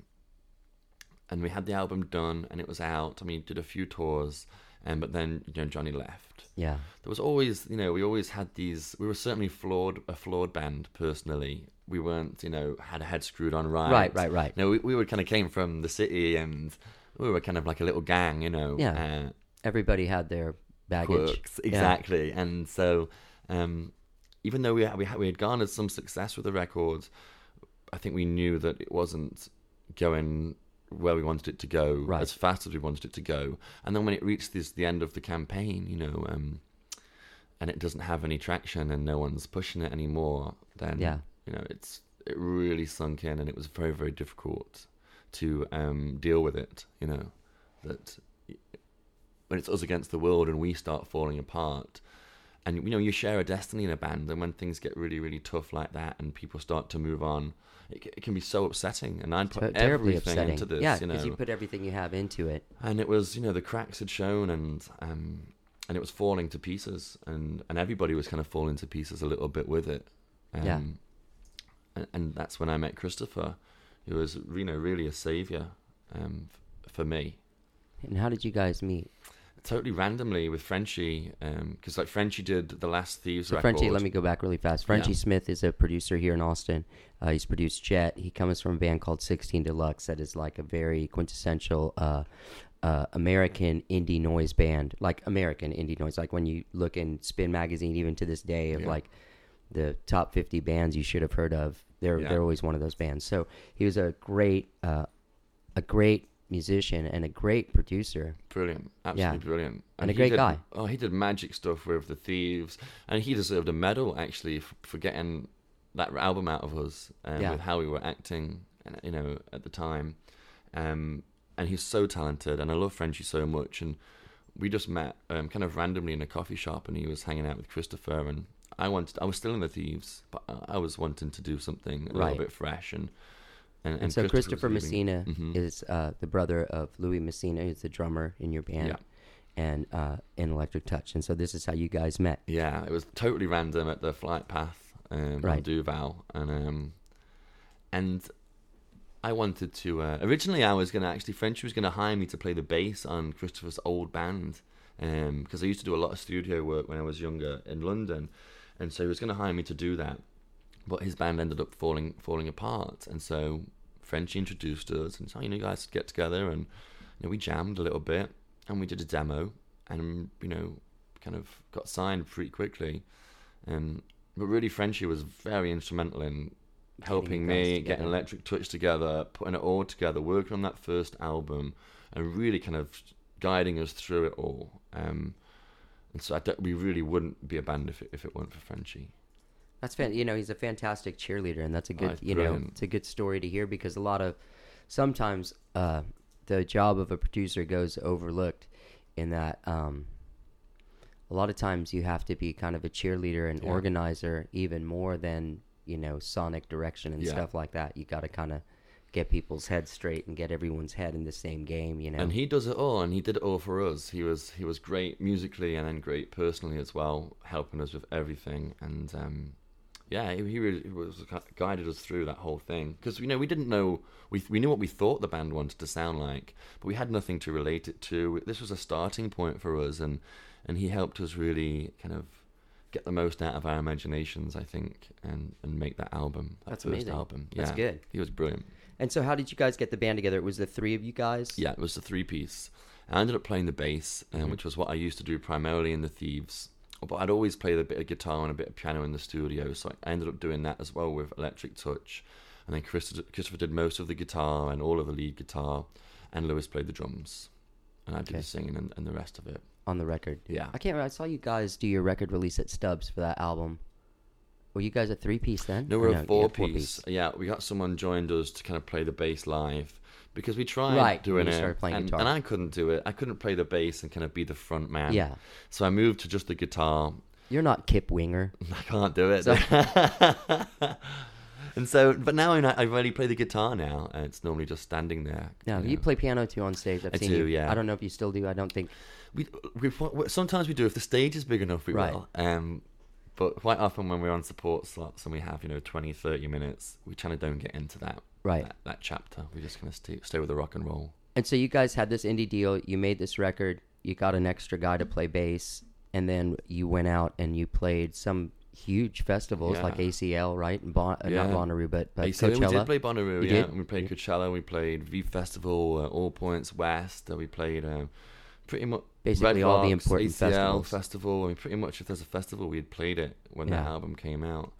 we had the album done, and it was out. I mean, did a few tours, but then Johnny left. Yeah. There was always, we always had these. We were certainly a flawed band personally. We weren't, had a head screwed on right. Right. No, we were kind of came from the city, and we were kind of like a little gang, Yeah. Everybody had their baggage. quirks, exactly. And so, even though we had garnered some success with the record, I think we knew that it wasn't going where we wanted it to go, Right. as fast as we wanted it to go. And then when it reached the end of the campaign, and it doesn't have any traction and no one's pushing it anymore, then Yeah. it really sunk in, and it was very, very difficult to deal with it. That when it's us against the world and we start falling apart, and you share a destiny in a band, and when things get really, really tough like that, and people start to move on, it can be so upsetting. And I'd put Terribly everything upsetting. into this, Yeah, because you put everything you have into it. and it was, the cracks had shown, and it was falling to pieces, and everybody was kind of falling to pieces a little bit with it. Yeah. And that's when I met Christopher, who was, really a savior for me. And how did you guys meet? Totally randomly with Frenchie, because like Frenchie did the Last Thieves So record. Frenchie, let me go back really fast. Frenchie Yeah. Smith is a producer here in Austin. He's produced Jet. He comes from a band called 16 Deluxe that is like a very quintessential American indie noise band. Like American indie noise. Like when you look in Spin Magazine, even to this day, of Yeah. like the top 50 bands you should have heard of, they're always one of those bands. So he was a great musician and a great producer. Brilliant, absolutely brilliant, And a he great did- guy. Oh, he did magic stuff with the Thieves, and he deserved a medal actually for getting that album out of us, Yeah. with how we were acting, at the time. And he's so talented, and I love Frenchie so much. And we just met kind of randomly in a coffee shop, and he was hanging out with Christopher, and I was still in the Thieves, but I was wanting to do something a little bit fresh, and so Christopher was leaving. Messina is the brother of Louis Messina. He's the drummer in your band, and in Electric Touch. And so this is how you guys met. Yeah, it was totally random at the flight path on Duval, and I wanted to. Originally, I was going to actually Frenchie was going to hire me to play the bass on Christopher's old band, because I used to do a lot of studio work when I was younger in London, and so he was going to hire me to do that. But his band ended up falling apart, and so Frenchie introduced us and said, you guys get together, and we jammed a little bit, and we did a demo, and kind of got signed pretty quickly. But really, Frenchie was very instrumental in helping me get Electric Touch together, putting it all together, working on that first album, and really kind of guiding us through it all. And so we really wouldn't be a band if it weren't for Frenchie. That's he's a fantastic cheerleader, and that's a good, it's a good story to hear, because sometimes the job of a producer goes overlooked in that a lot of times you have to be kind of a cheerleader and organizer even more than, sonic direction and stuff like that. You got to kind of get people's heads straight and get everyone's head in the same game, And he does it all, and he did it all for us. He was great musically and then great personally as well, helping us with everything. And he really guided us through that whole thing, because we didn't know, we knew what we thought the band wanted to sound like, but we had nothing to relate it to. This was a starting point for us, and he helped us really kind of get the most out of our imaginations, I think, and make that album. That's amazing. Album. That's good. He was brilliant. And so how did you guys get the band together? It was the three of you guys? Yeah, it was the three-piece. I ended up playing the bass, which was what I used to do primarily in the Thieves. But I'd always played a bit of guitar and a bit of piano in the studio, so I ended up doing that as well with Electric Touch. And then Christopher did most of the guitar and all of the lead guitar, and Lewis played the drums. And I did the singing and the rest of it. On the record. Yeah. I can't remember. I saw you guys do your record release at Stubbs for that album. Were you guys a three-piece then? No, we're a four-piece. Yeah, we got someone joined us to kind of play the bass live, because we tried doing it, and I couldn't do it. I couldn't play the bass and kind of be the front man. Yeah. So I moved to just the guitar. You're not Kip Winger. I can't do it. And so, but now I really play the guitar now, and it's normally just standing there. Yeah, you play piano too on stage. I've seen you. Yeah. I don't know if you still do. I don't think. Sometimes we do. If the stage is big enough, we will. But quite often when we're on support slots and we have 20, 30 minutes, we kind of don't get into that that chapter. We just kind of stay with the rock and roll. And so you guys had this indie deal. You made this record. You got an extra guy to play bass, and then you went out and you played some huge festivals like ACL, right? Not Bonnaroo, but ACL, Coachella. We did play Bonnaroo, We played Coachella, we played V Festival, All Points West, we played pretty much basically Red all Rocks, the important ACL festivals. Festival. I mean, pretty much if there's a festival, we had played it when that album came out.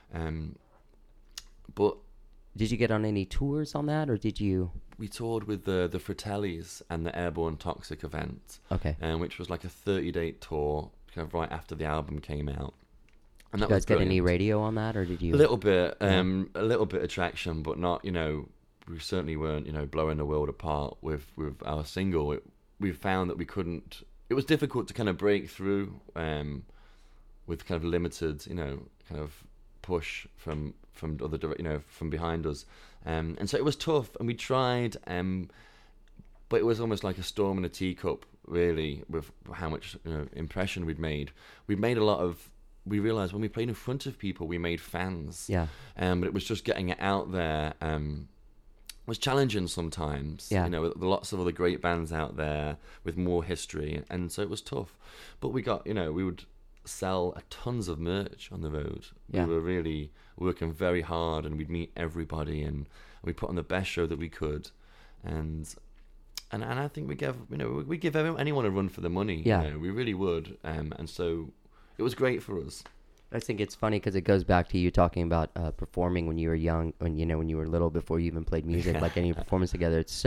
But did you get on any tours on that, or did you? We toured with the Fratellis and the Airborne Toxic event, which was like a 30-day tour, kind of right after the album came out. And did you guys get any radio on that, or did you? A little bit of traction, but not. We certainly weren't blowing the world apart with our single. We found that we couldn't. It was difficult to kind of break through with kind of limited, kind of push from other, from behind us, and so it was tough. And we tried, but it was almost like a storm in a teacup, really, with how much impression we'd made. We'd made a lot of. We realized when we played in front of people, we made fans. Yeah. But it was just getting it out there. Was challenging sometimes. Yeah. There were lots of other great bands out there with more history, and so it was tough. But we got, we would sell tons of merch on the road. Yeah. We were really working very hard, and we'd meet everybody, and we put on the best show that we could, and I think we give anyone a run for the money. Yeah. We really would, and so. It was great for us. I think it's funny because it goes back to you talking about performing when you were young, when you were little, before you even played music, like any performance together. It's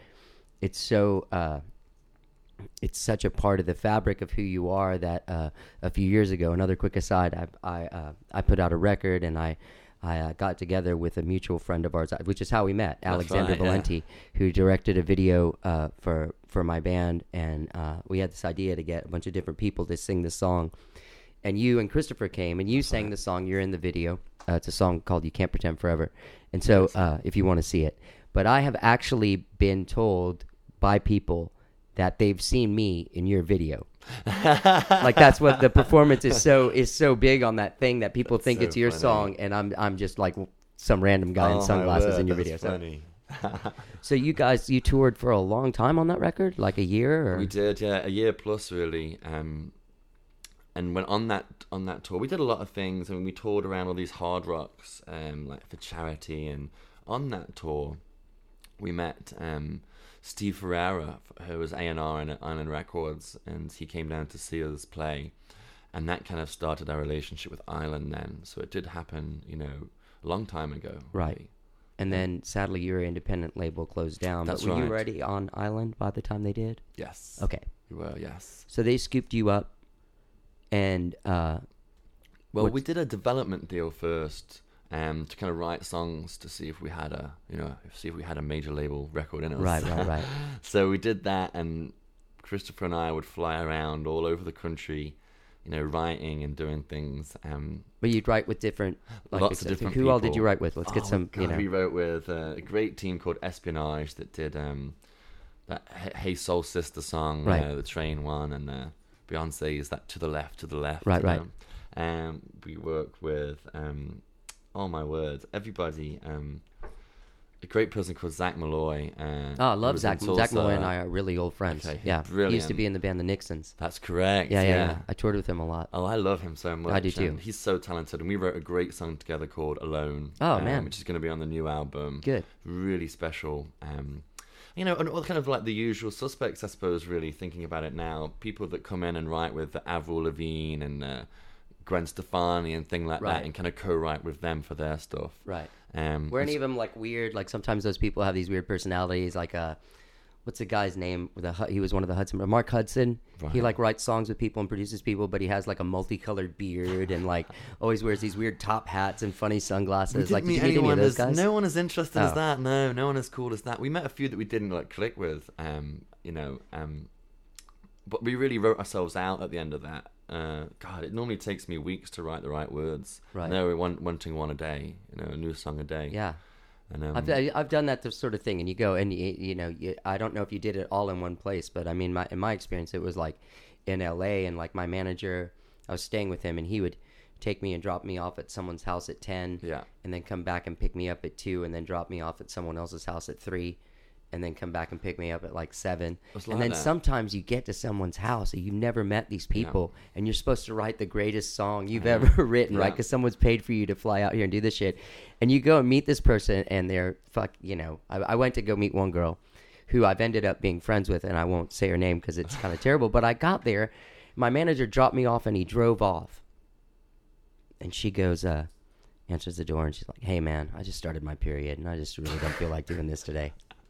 such a part of the fabric of who you are that a few years ago, another quick aside, I put out a record, and I I got together with a mutual friend of ours, which is how we met, Alexander right, yeah. Valenti, who directed a video for my band, and we had this idea to get a bunch of different people to sing this song. And you and Christopher came, and you sang the song. You're in the video. It's a song called "You Can't Pretend Forever." And so, if you want to see it, but I have actually been told by people that they've seen me in your video. Like that's what the performance is so big on that thing that people think so it's your funny. song, and I'm just like some random guy in Oh, my sunglasses word, in your that's video. So, funny. so you guys, you toured for a long time on that record, like a year? Or? We did, yeah, a year plus really. And when on that tour, we did a lot of things. I mean, we toured around all these hard rocks, like for charity. And on that tour, we met Steve Ferreira, who was A&R in Island Records, and he came down to see us play, and that kind of started our relationship with Island then. So it did happen, a long time ago. Right. Really. And then, sadly, your independent label closed down. That's but were you right. already on Island by the time they did? Yes. Okay. We were, yes. So they scooped you up, and Well, What's- we did a development deal first, to kind of write songs to see if we had a major label record in us. right. So we did that, and Christopher and I would fly around all over the country, writing and doing things. But you'd write with different, like Lots I of said, different who all did people. you write with? Let's get Oh, some, God, we wrote with a great team called Espionage that did that Hey Soul Sister song, Right. the Train one, and Beyonce's that To the Left. Right, you right. know. We worked with, oh my word, everybody. A great person called Zach Malloy. Oh, I love Zach. Zach Malloy and I are really old friends. Okay, Yeah, he used to brilliant. be in the band The Nixons. That's correct. Yeah. I toured with him a lot. Oh, I love him so much. I do too. and he's so talented, and we wrote a great song together called "Alone." Oh, man. which is going to be on the new album. Good. Really special. And all kind of like the usual suspects, I suppose. Really thinking about it now, people that come in and write with Avril Lavigne and Gwen Stefani and thing like Right. that, and kind of co-write with them for their stuff. Right. it's- Were any of them like weird? Like sometimes those people have these weird personalities. Like what's the guy's name? He was one of the Hudson. Mark Hudson. He Right. like writes songs with people and produces people, but he has like a multicolored beard and like always wears these weird top hats and funny sunglasses. We didn't Like did meet you meet any of anyone those as guys? no one as interested as Oh. that. No one as cool as that. We met a few that we didn't like click with. But we really wrote ourselves out at the end of that. God, it normally takes me weeks to write the right words. Right. No, we're wanting one a day. A new song a day. Yeah. And I've done that sort of thing, and you go and I don't know if you did it all in one place, but I mean, in my experience, it was like in L.A. and like my manager, I was staying with him, and he would take me and drop me off at someone's house at 10, Yeah. and then come back and pick me up at 2, and then drop me off at someone else's house at 3, and then come back and pick me up at like 7. It's And like then that. sometimes you get to someone's house and you've never met these people, and you're supposed to write the greatest song you've ever written, right? Yeah. Because someone's paid for you to fly out here and do this shit. And you go and meet this person, and they're I went to go meet one girl who I've ended up being friends with, and I won't say her name because it's kind of terrible. But I got there, my manager dropped me off, and he drove off. And she goes, answers the door, and she's like, "Hey, man, I just started my period, and I just really don't feel like doing this today."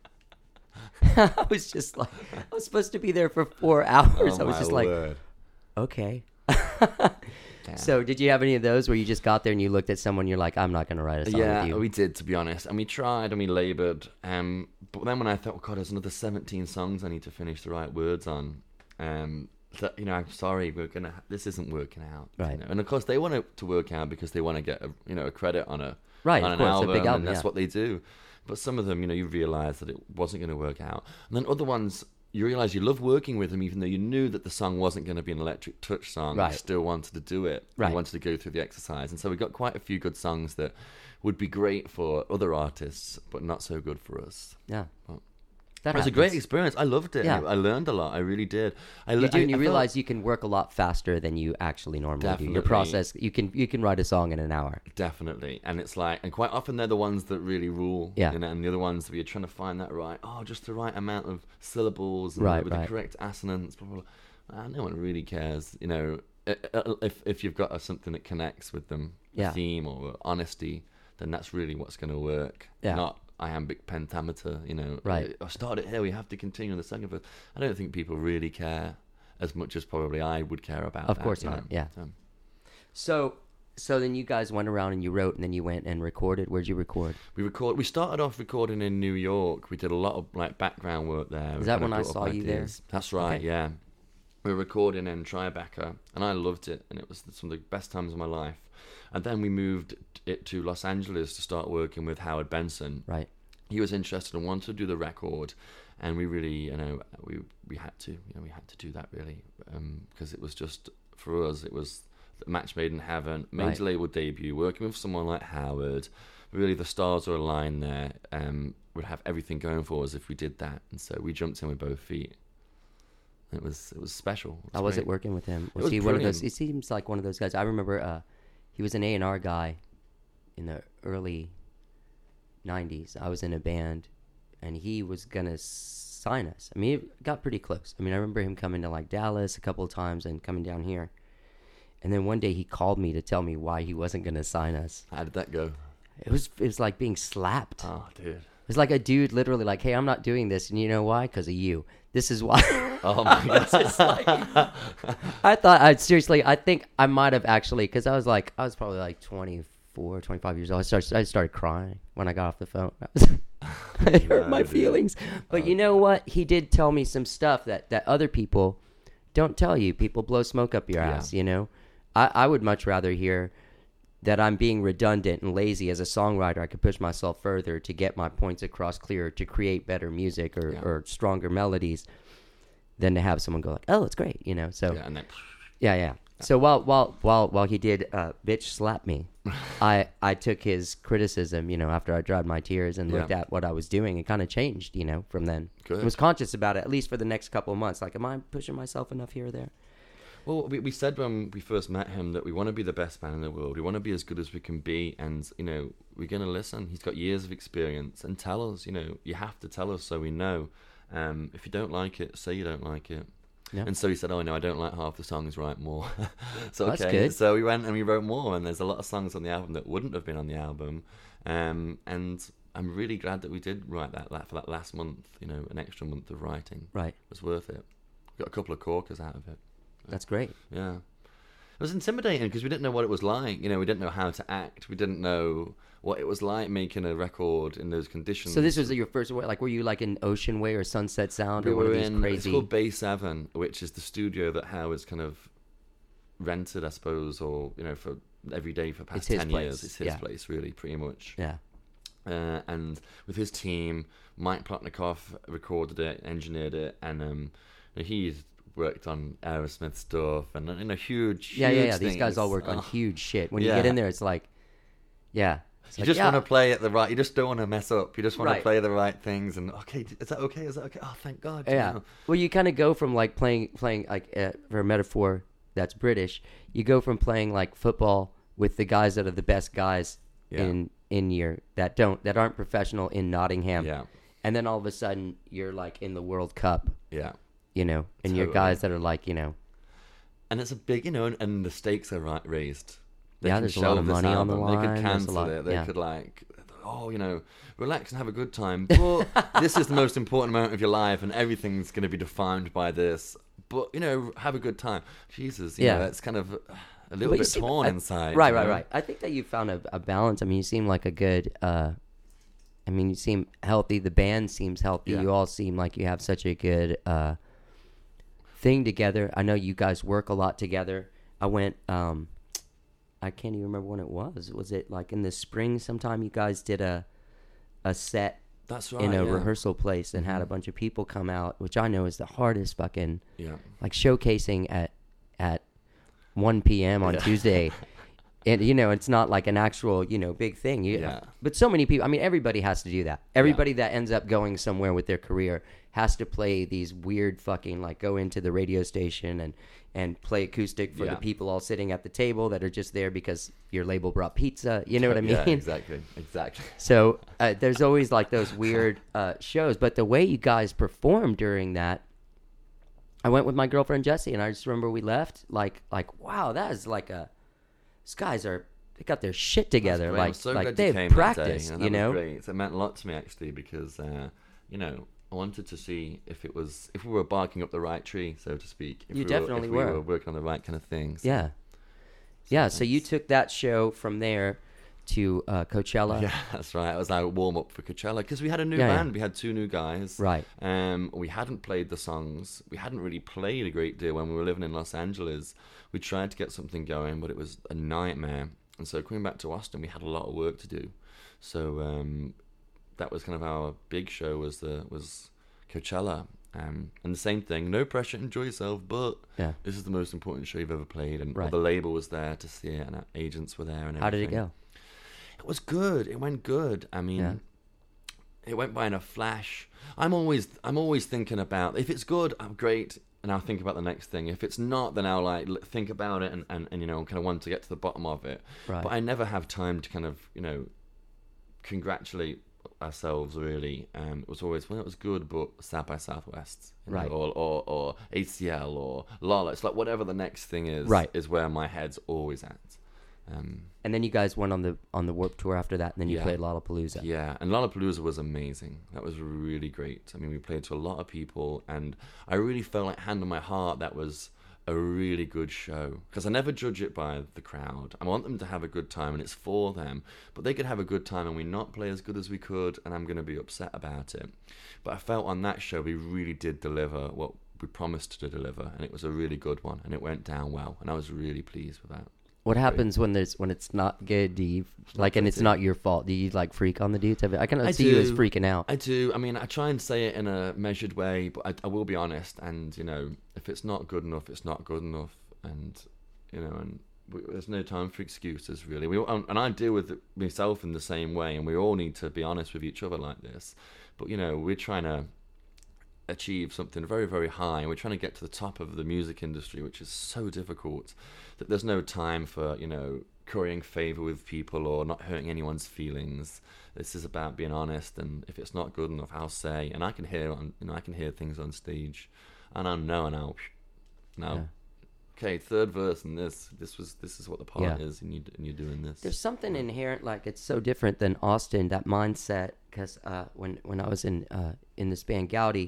I was just like, I was supposed to be there for 4 hours. Oh, I was my just like, word. okay. Damn. So did you have any of those where you just got there and you looked at someone, you're like, I'm not going to write a song Yeah, with you? we did, to be honest, and we tried and we laboured. But then when I thought, oh God, there's another 17 songs I need to finish the right words on. I'm sorry, this isn't working out. Right. And of course, they want it to work out because they want to get a credit on a Right, on of an course, a album, big album, and that's yeah. what they do. But some of them, you realise that it wasn't going to work out, and then other ones, you realise you love working with them, even though you knew that the song wasn't going to be an Electric Touch song. Right. You still wanted to do it. Right. You wanted to go through the exercise, and so we got quite a few good songs that would be great for other artists, but not so good for us. Yeah. Well, That it was a happens. great experience. I loved it. Yeah. I learned a lot. I really did. You do, and you I realize felt- you can work a lot faster than you actually normally do. Your Definitely. process, you can write a song in an hour. Definitely. And it's like, and quite often they're the ones that really rule. Yeah. And the other ones that you're trying to find that just the right amount of syllables and Right, with right. the correct assonance. Blah, blah, blah. No one really cares, if you've got something that connects with them, Yeah. a theme or honesty, then that's really what's going to work. Yeah. Not iambic pentameter, Right. I started here, we have to continue in the second verse. I don't think people really care as much as probably I would care about Of that, course you not, know. yeah. So, So So then you guys went around and you wrote, and then you went and recorded. Where'd you record? We started off recording in New York. We did a lot of like background work there. Is that when I saw you there? That's right. Okay. Yeah, we were recording in Tribeca, and I loved it, and it was some of the best times of my life. And then we moved it to Los Angeles to start working with Howard Benson. Right. He was interested and wanted to do the record, and we really, we had to do that really, because it was just for us. It was a match made in heaven, major label debut, working with someone like Howard. Really, the stars were aligned there. We'd have everything going for us if we did that, and so we jumped in with both feet. It was special. How was it working with him? Was was he one of those? brilliant. He seems like one of those guys. I remember he was an A&R guy in the early 90s. I was in a band, and he was going to sign us. I mean, it got pretty close. I mean, I remember him coming to, like, Dallas a couple of times and coming down here. And then one day he called me to tell me why he wasn't going to sign us. How did that go? It was like being slapped. Oh, dude. It was like a dude literally like, hey, I'm not doing this. And you know why? Because of you. This is why. Oh my god. It's like, I think I might have actually, because I was probably like 24, 25 years old. I started crying when I got off the phone. It hurt my dude. feelings. But you know what? He did tell me some stuff that other people don't tell you. People blow smoke up your ass, you know? I would much rather hear that I'm being redundant and lazy as a songwriter. I could push myself further to get my points across clearer, to create better music or stronger melodies, than to have someone go like, "Oh, it's great," you know. So Yeah, and then yeah. So while he did bitch slap me, I took his criticism, you know, after I dried my tears and looked at what I was doing, and kind of changed, you know, from then. Good. I was conscious about it, at least for the next couple of months. Like, am I pushing myself enough here or there? Well, we said when we first met him that we want to be the best band in the world. We want to be as good as we can be, and you know, we're gonna listen. He's got years of experience, and tell us. You know, you have to tell us so we know. If you don't like it, say you don't like it. Yeah. And so he said, "Oh no, I don't like half the songs. Write more." So That's okay, good. so we went and we wrote more, and there's a lot of songs on the album that wouldn't have been on the album. And I'm really glad that we did write that for that last month. You know, an extra month of writing. Right. It was worth it. Got a couple of corkers out of it. That's great. Yeah. It was intimidating because we didn't know what it was like. You know, we didn't know how to act. We didn't know what it was like making a record in those conditions. So this was your first, like, were you like in Ocean Way or Sunset Sound we or one of were these in, crazy? it's called Bay 7, which is the studio that Howard's kind of rented, I suppose, or, you know, for every day for the past It's his 10 place, years. It's his yeah. place, really, pretty much. Yeah. And with his team, Mike Plotnikoff recorded it, engineered it, and he's worked on Aerosmith stuff and huge Yeah. These things. guys all work on Oh. huge shit. When you Yeah. get in there, it's like, yeah. It's You like, just yeah. want to play at the right. You just don't want to mess up. You just want Right. to play the right things. And okay, is that okay? Is that okay? Oh, thank God. Yeah. You know. Well, you kind of go from like playing like for a metaphor that's British. You go from playing like football with the guys that are the best guys Yeah. in your that aren't professional in Nottingham. Yeah. And then all of a sudden you're like in the World Cup, Yeah. you know, and you're Totally. guys that are like, you know, And it's a big, and the stakes are raised. They Yeah, can there's a lot shelve of this money on the album. They line. could There's a cancel lot- it. They yeah. could relax and have a good time. But this is the most important moment of your life, and everything's going to be defined by this. But have a good time. Jesus, you Yeah. know, it's kind of a little But you bit seem- torn inside. Right, you know? right. I think that you found a balance. I mean, you seem like a good. I mean, you seem healthy. The band seems healthy. Yeah. You all seem like you have such a good thing together. I know you guys work a lot together. I went. I can't even remember when it was. Was it like in the spring sometime? You guys did a set That's right. in a yeah. rehearsal place and had a bunch of people come out, which I know is the hardest fucking Yeah. like showcasing at 1 p.m. on Yeah. Tuesday. And, it's not like an actual, big thing. Yeah. But so many people, I mean, everybody has to do that. Everybody that ends up going somewhere with their career has to play these weird fucking, like, go into the radio station and play acoustic for the Yeah. people all sitting at the table that are just there because your label brought pizza. You know what I mean? Yeah, exactly. So there's always like those weird shows, but the way you guys performed during that, I went with my girlfriend Jessie, and I just remember we left like wow, that is like these guys they got their shit together, Great. I'm like so like glad you they've came that day. practiced, That you know. was great. It meant a lot to me actually because I wanted to see if we were barking up the right tree, so to speak. If You we definitely if we were. were working on the right kind of things. Yeah, Yeah, so you that's- took that show from there to Coachella. Yeah, that's right. It was our warm up for Coachella because we had a new Yeah, yeah. band. We had 2 new guys. Right. We hadn't played the songs. We hadn't really played a great deal when we were living in Los Angeles. We tried to get something going, but it was a nightmare. And so coming back to Austin, we had a lot of work to do. So that was kind of our big show was Coachella. And the same thing, no pressure, enjoy yourself, but Yeah. this is the most important show you've ever played. And Right. the label was there to see it, and our agents were there. And How did it everything. go? It was good. It went good. I mean, Yeah. it went by in a flash. I'm always thinking about if it's good, I'm great, and I'll think about the next thing. If it's not, then I'll like think about it and you know kind of want to get to the bottom of it. Right. But I never have time to kind of congratulate ourselves really. It was always it was good, but South by Southwest, Right. or ACL or Lolla. It's like whatever the next thing is, Right. is where my head's always at. And then you guys went on the Warped Tour after that, and then you Yeah. played Lollapalooza. Yeah, and Lollapalooza was amazing. That was really great. I mean, we played to a lot of people, and I really felt like hand on my heart that was a really good show. Because I never judge it by the crowd. I want them to have a good time, and it's for them. But they could have a good time, and we not play as good as we could, and I'm going to be upset about it. But I felt on that show we really did deliver what we promised to deliver, and it was a really good one, and it went down well, and I was really pleased with that. What happens when it's not good? Do you like, and it's not your fault? Do you like freak on the dudes? I kind of see you as do. freaking out. I do. I mean, I try and say it in a measured way, but I will be honest. And if it's not good enough, it's not good enough. And there's no time for excuses, really. And I deal with myself in the same way, and we all need to be honest with each other like this. But we're trying to achieve something very, very high, and we're trying to get to the top of the music industry, which is so difficult that there's no time for currying favor with people or not hurting anyone's feelings. This is about being honest, and if it's not good enough, I'll say. And I can hear I can hear things on stage, and I know, and I'll Yeah. okay, third verse, and this is what the part Yeah. is, and you're doing this. There's something inherent, like it's so different than Austin. That mindset, because when I was in this band Gaudi,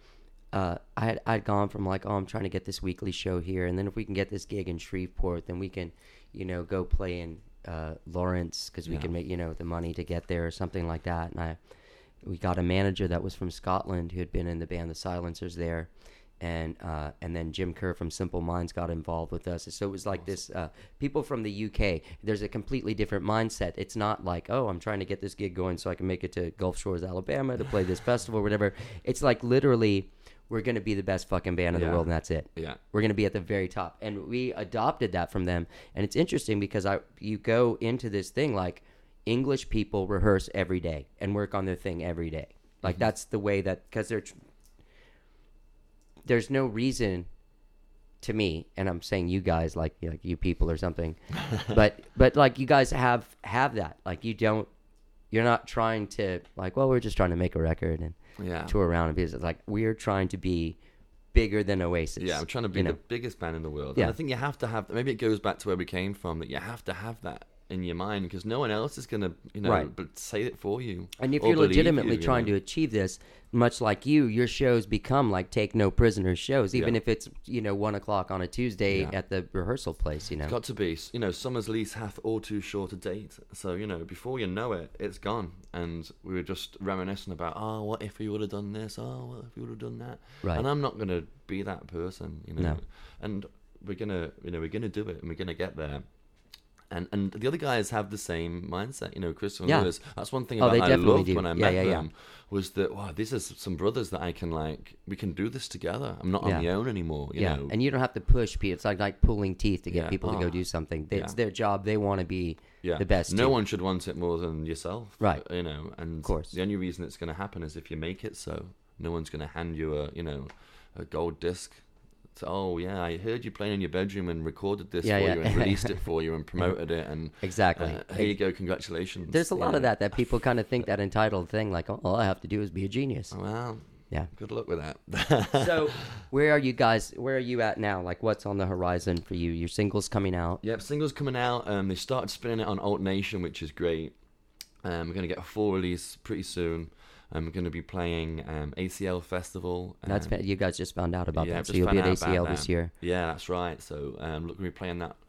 I'd gone from like, oh, I'm trying to get this weekly show here, and then if we can get this gig in Shreveport, then we can, go play in Lawrence because we Yeah. can make the money to get there or something like that. And we got a manager that was from Scotland who had been in the band The Silencers there, and then Jim Kerr from Simple Minds got involved with us. So it was like this people from the UK. There's a completely different mindset. It's not like, oh, I'm trying to get this gig going so I can make it to Gulf Shores, Alabama to play this festival or whatever. It's like literally, we're going to be the best fucking band in the Yeah. world, and that's it. Yeah. We're going to be at the very top. And we adopted that from them. And it's interesting because you go into this thing like English people rehearse every day and work on their thing every day. Like that's the way that, because there's no reason to me, and I'm saying you guys like you people or something, but like you guys have that. Like you're not trying to like, well, we're just trying to make a record and Yeah. tour around and because it's like we're trying to be bigger than Oasis. Yeah, I'm trying to be the biggest band in the world. Yeah. And I think you have to have, maybe it goes back to where we came from, that you have to have that in your mind because no one else is going to, Right. but say it for you. And if or you're believe legitimately you, trying to achieve this, much like your shows become like Take No Prisoners shows, even Yeah. if it's 1:00 on a Tuesday Yeah. at the rehearsal place. It's got to be, summer's lease hath all too short a date. So, before you know it, it's gone. And we were just reminiscing about, oh, what if we would have done this? Oh, what if we would have done that? Right. And I'm not going to be that person, No. And we're going to, we're going to do it and we're going to get there. And the other guys have the same mindset, Chris and Yeah. Lewis. That's one thing Oh, about they I definitely loved do. when I Yeah, met yeah, them was that, wow, these are some brothers that I can we can do this together. I'm not Yeah. on my own anymore, you know. And you don't have to push people. It's like pulling teeth to get Yeah. people to go Oh. do something. It's Yeah. their job. They want to be Yeah. the best. No too. one should want it more than yourself. Right. And Of course. the only reason it's going to happen is if you make it so. No one's going to hand you a gold disc. So, oh, yeah, I heard you playing in your bedroom and recorded this Yeah, for yeah. you and released it for you and promoted it. And Exactly. here you go, congratulations. There's a lot you of know. that people kind of think that entitled thing, like, oh, all I have to do is be a genius. Well, Yeah. good luck with that. So where are you guys? Where are you at now? Like, what's on the horizon for you? Your single's coming out. Yep, singles coming out. They started spinning it on Alt Nation, which is great. We're going to get a full release pretty soon. We're going to be playing ACL Festival. You guys just found out about yeah, that, so just you'll be at found out about ACL that. this year. Yeah, that's right. So look, we're playing that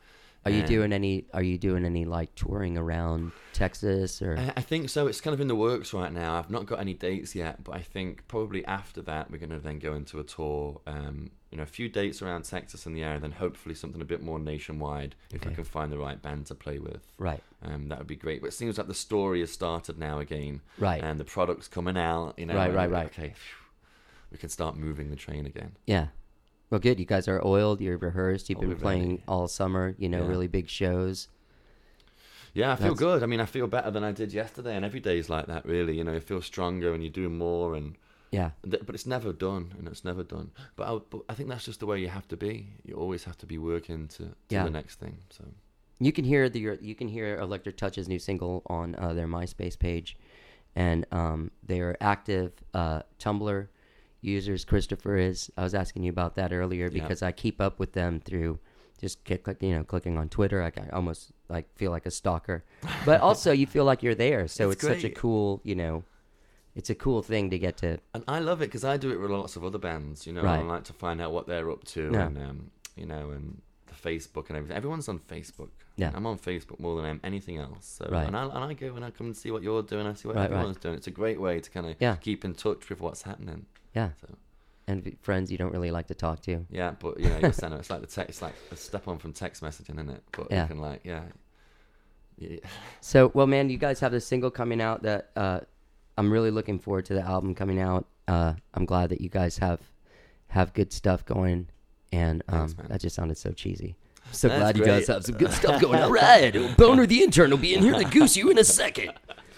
Are you doing any like touring around Texas or? I think so. It's kind of in the works right now. I've not got any dates yet, but I think probably after that we're going to then go into a tour. A few dates around Texas in the area, then hopefully something a bit more nationwide if we can find the right band to play with. Right. That would be great. But it seems like the story has started now again. Right. And the product's coming out. Right. Okay, we can start moving the train again. Yeah. Well, good. You guys are oiled. You're rehearsed. You've been playing ready. all summer. Really big shows. Yeah, I feel good. I mean, I feel better than I did yesterday, and every day is like that, really. You feel stronger and you do more, and but it's never done, and it's never done. But I think that's just the way you have to be. You always have to be working to the next thing. So you can hear Electric Touch's new single on their MySpace page, and they are active Tumblr users. Christopher is. I was asking you about that earlier because I keep up with them through just clicking on Twitter. I almost feel like a stalker, but also you feel like you're there. So it's such a cool, it's a cool thing to get to. And I love it because I do it with lots of other bands. Right. I like to find out what they're up to, and and the Facebook and everything. Everyone's on Facebook. Yeah, I'm on Facebook more than anything else. So right. and I go and I come and see what you're doing. I see what everyone's doing. It's a great way to kind of keep in touch with what's happening. Yeah. So. And friends you don't really like to talk to. Yeah, but you send it. It's like it's like a step on from text messaging, isn't it? But you can yeah. So, well, man, you guys have this single coming out that I'm really looking forward to the album coming out. I'm glad that you guys have good stuff going, and Thanks, that just sounded so cheesy. I'm so That's glad you great. guys have some good stuff going. All right, Boner the intern will be in here to goose you in a second.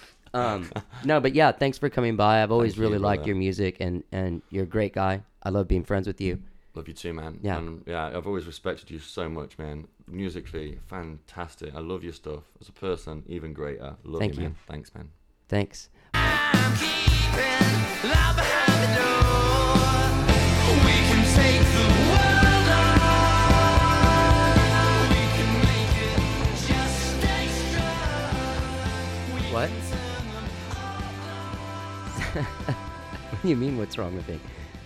No, but yeah, thanks for coming by. I've always really liked your music, and you're a great guy. I love being friends with you. Love you too, man. Yeah. And I've always respected you so much, man. Musically, fantastic. I love your stuff. As a person, even greater. Love Thank you, man. you. Thanks, man. Thanks. I'm keeping love behind the door. We can take the world on. We can make it just stay strong. What? What do you mean, what's wrong with me?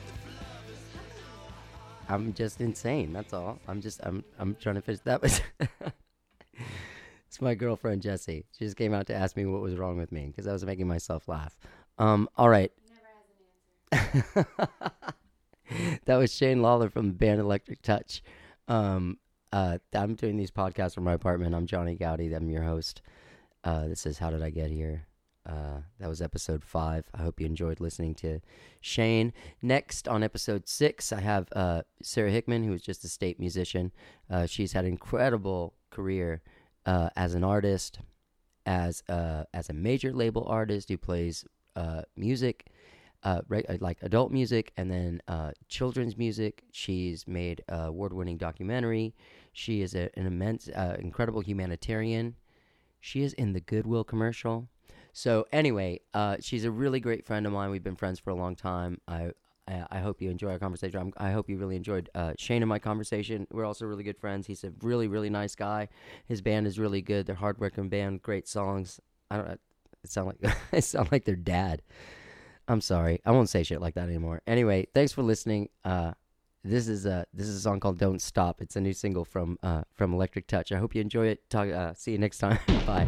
I'm just insane, that's all. I'm trying to finish that. It's my girlfriend, Jessie. She just came out to ask me what was wrong with me because I was making myself laugh. All right. Never has an answer. That was Shane Lawler from the band Electric Touch. I'm doing these podcasts from my apartment. I'm Johnny Gowdy. I'm your host. This is How Did I Get Here? That was episode 5. I hope you enjoyed listening to Shane. Next, on episode 6, I have Sarah Hickman, who is just a state musician. She's had an incredible career as an artist, as a major label artist who plays music, like adult music, and then children's music. She's made an award-winning documentary. She is an immense, incredible humanitarian. She is in the Goodwill commercial. So anyway, she's a really great friend of mine. We've been friends for a long time. I hope you enjoy our conversation. I hope you really enjoyed Shane and my conversation. We're also really good friends. He's a really, really nice guy. His band is really good. They're a hard-working band, great songs. It sound like their dad. I'm sorry. I won't say shit like that anymore. Anyway, thanks for listening. This is a song called "Don't Stop." It's a new single from Electric Touch. I hope you enjoy it. See you next time. Bye.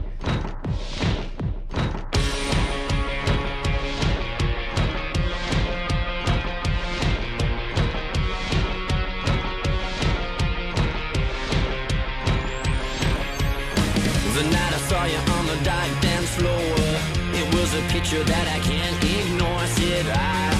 The night I saw you on the dark dance floor, it was a picture that I can't ignore. I said,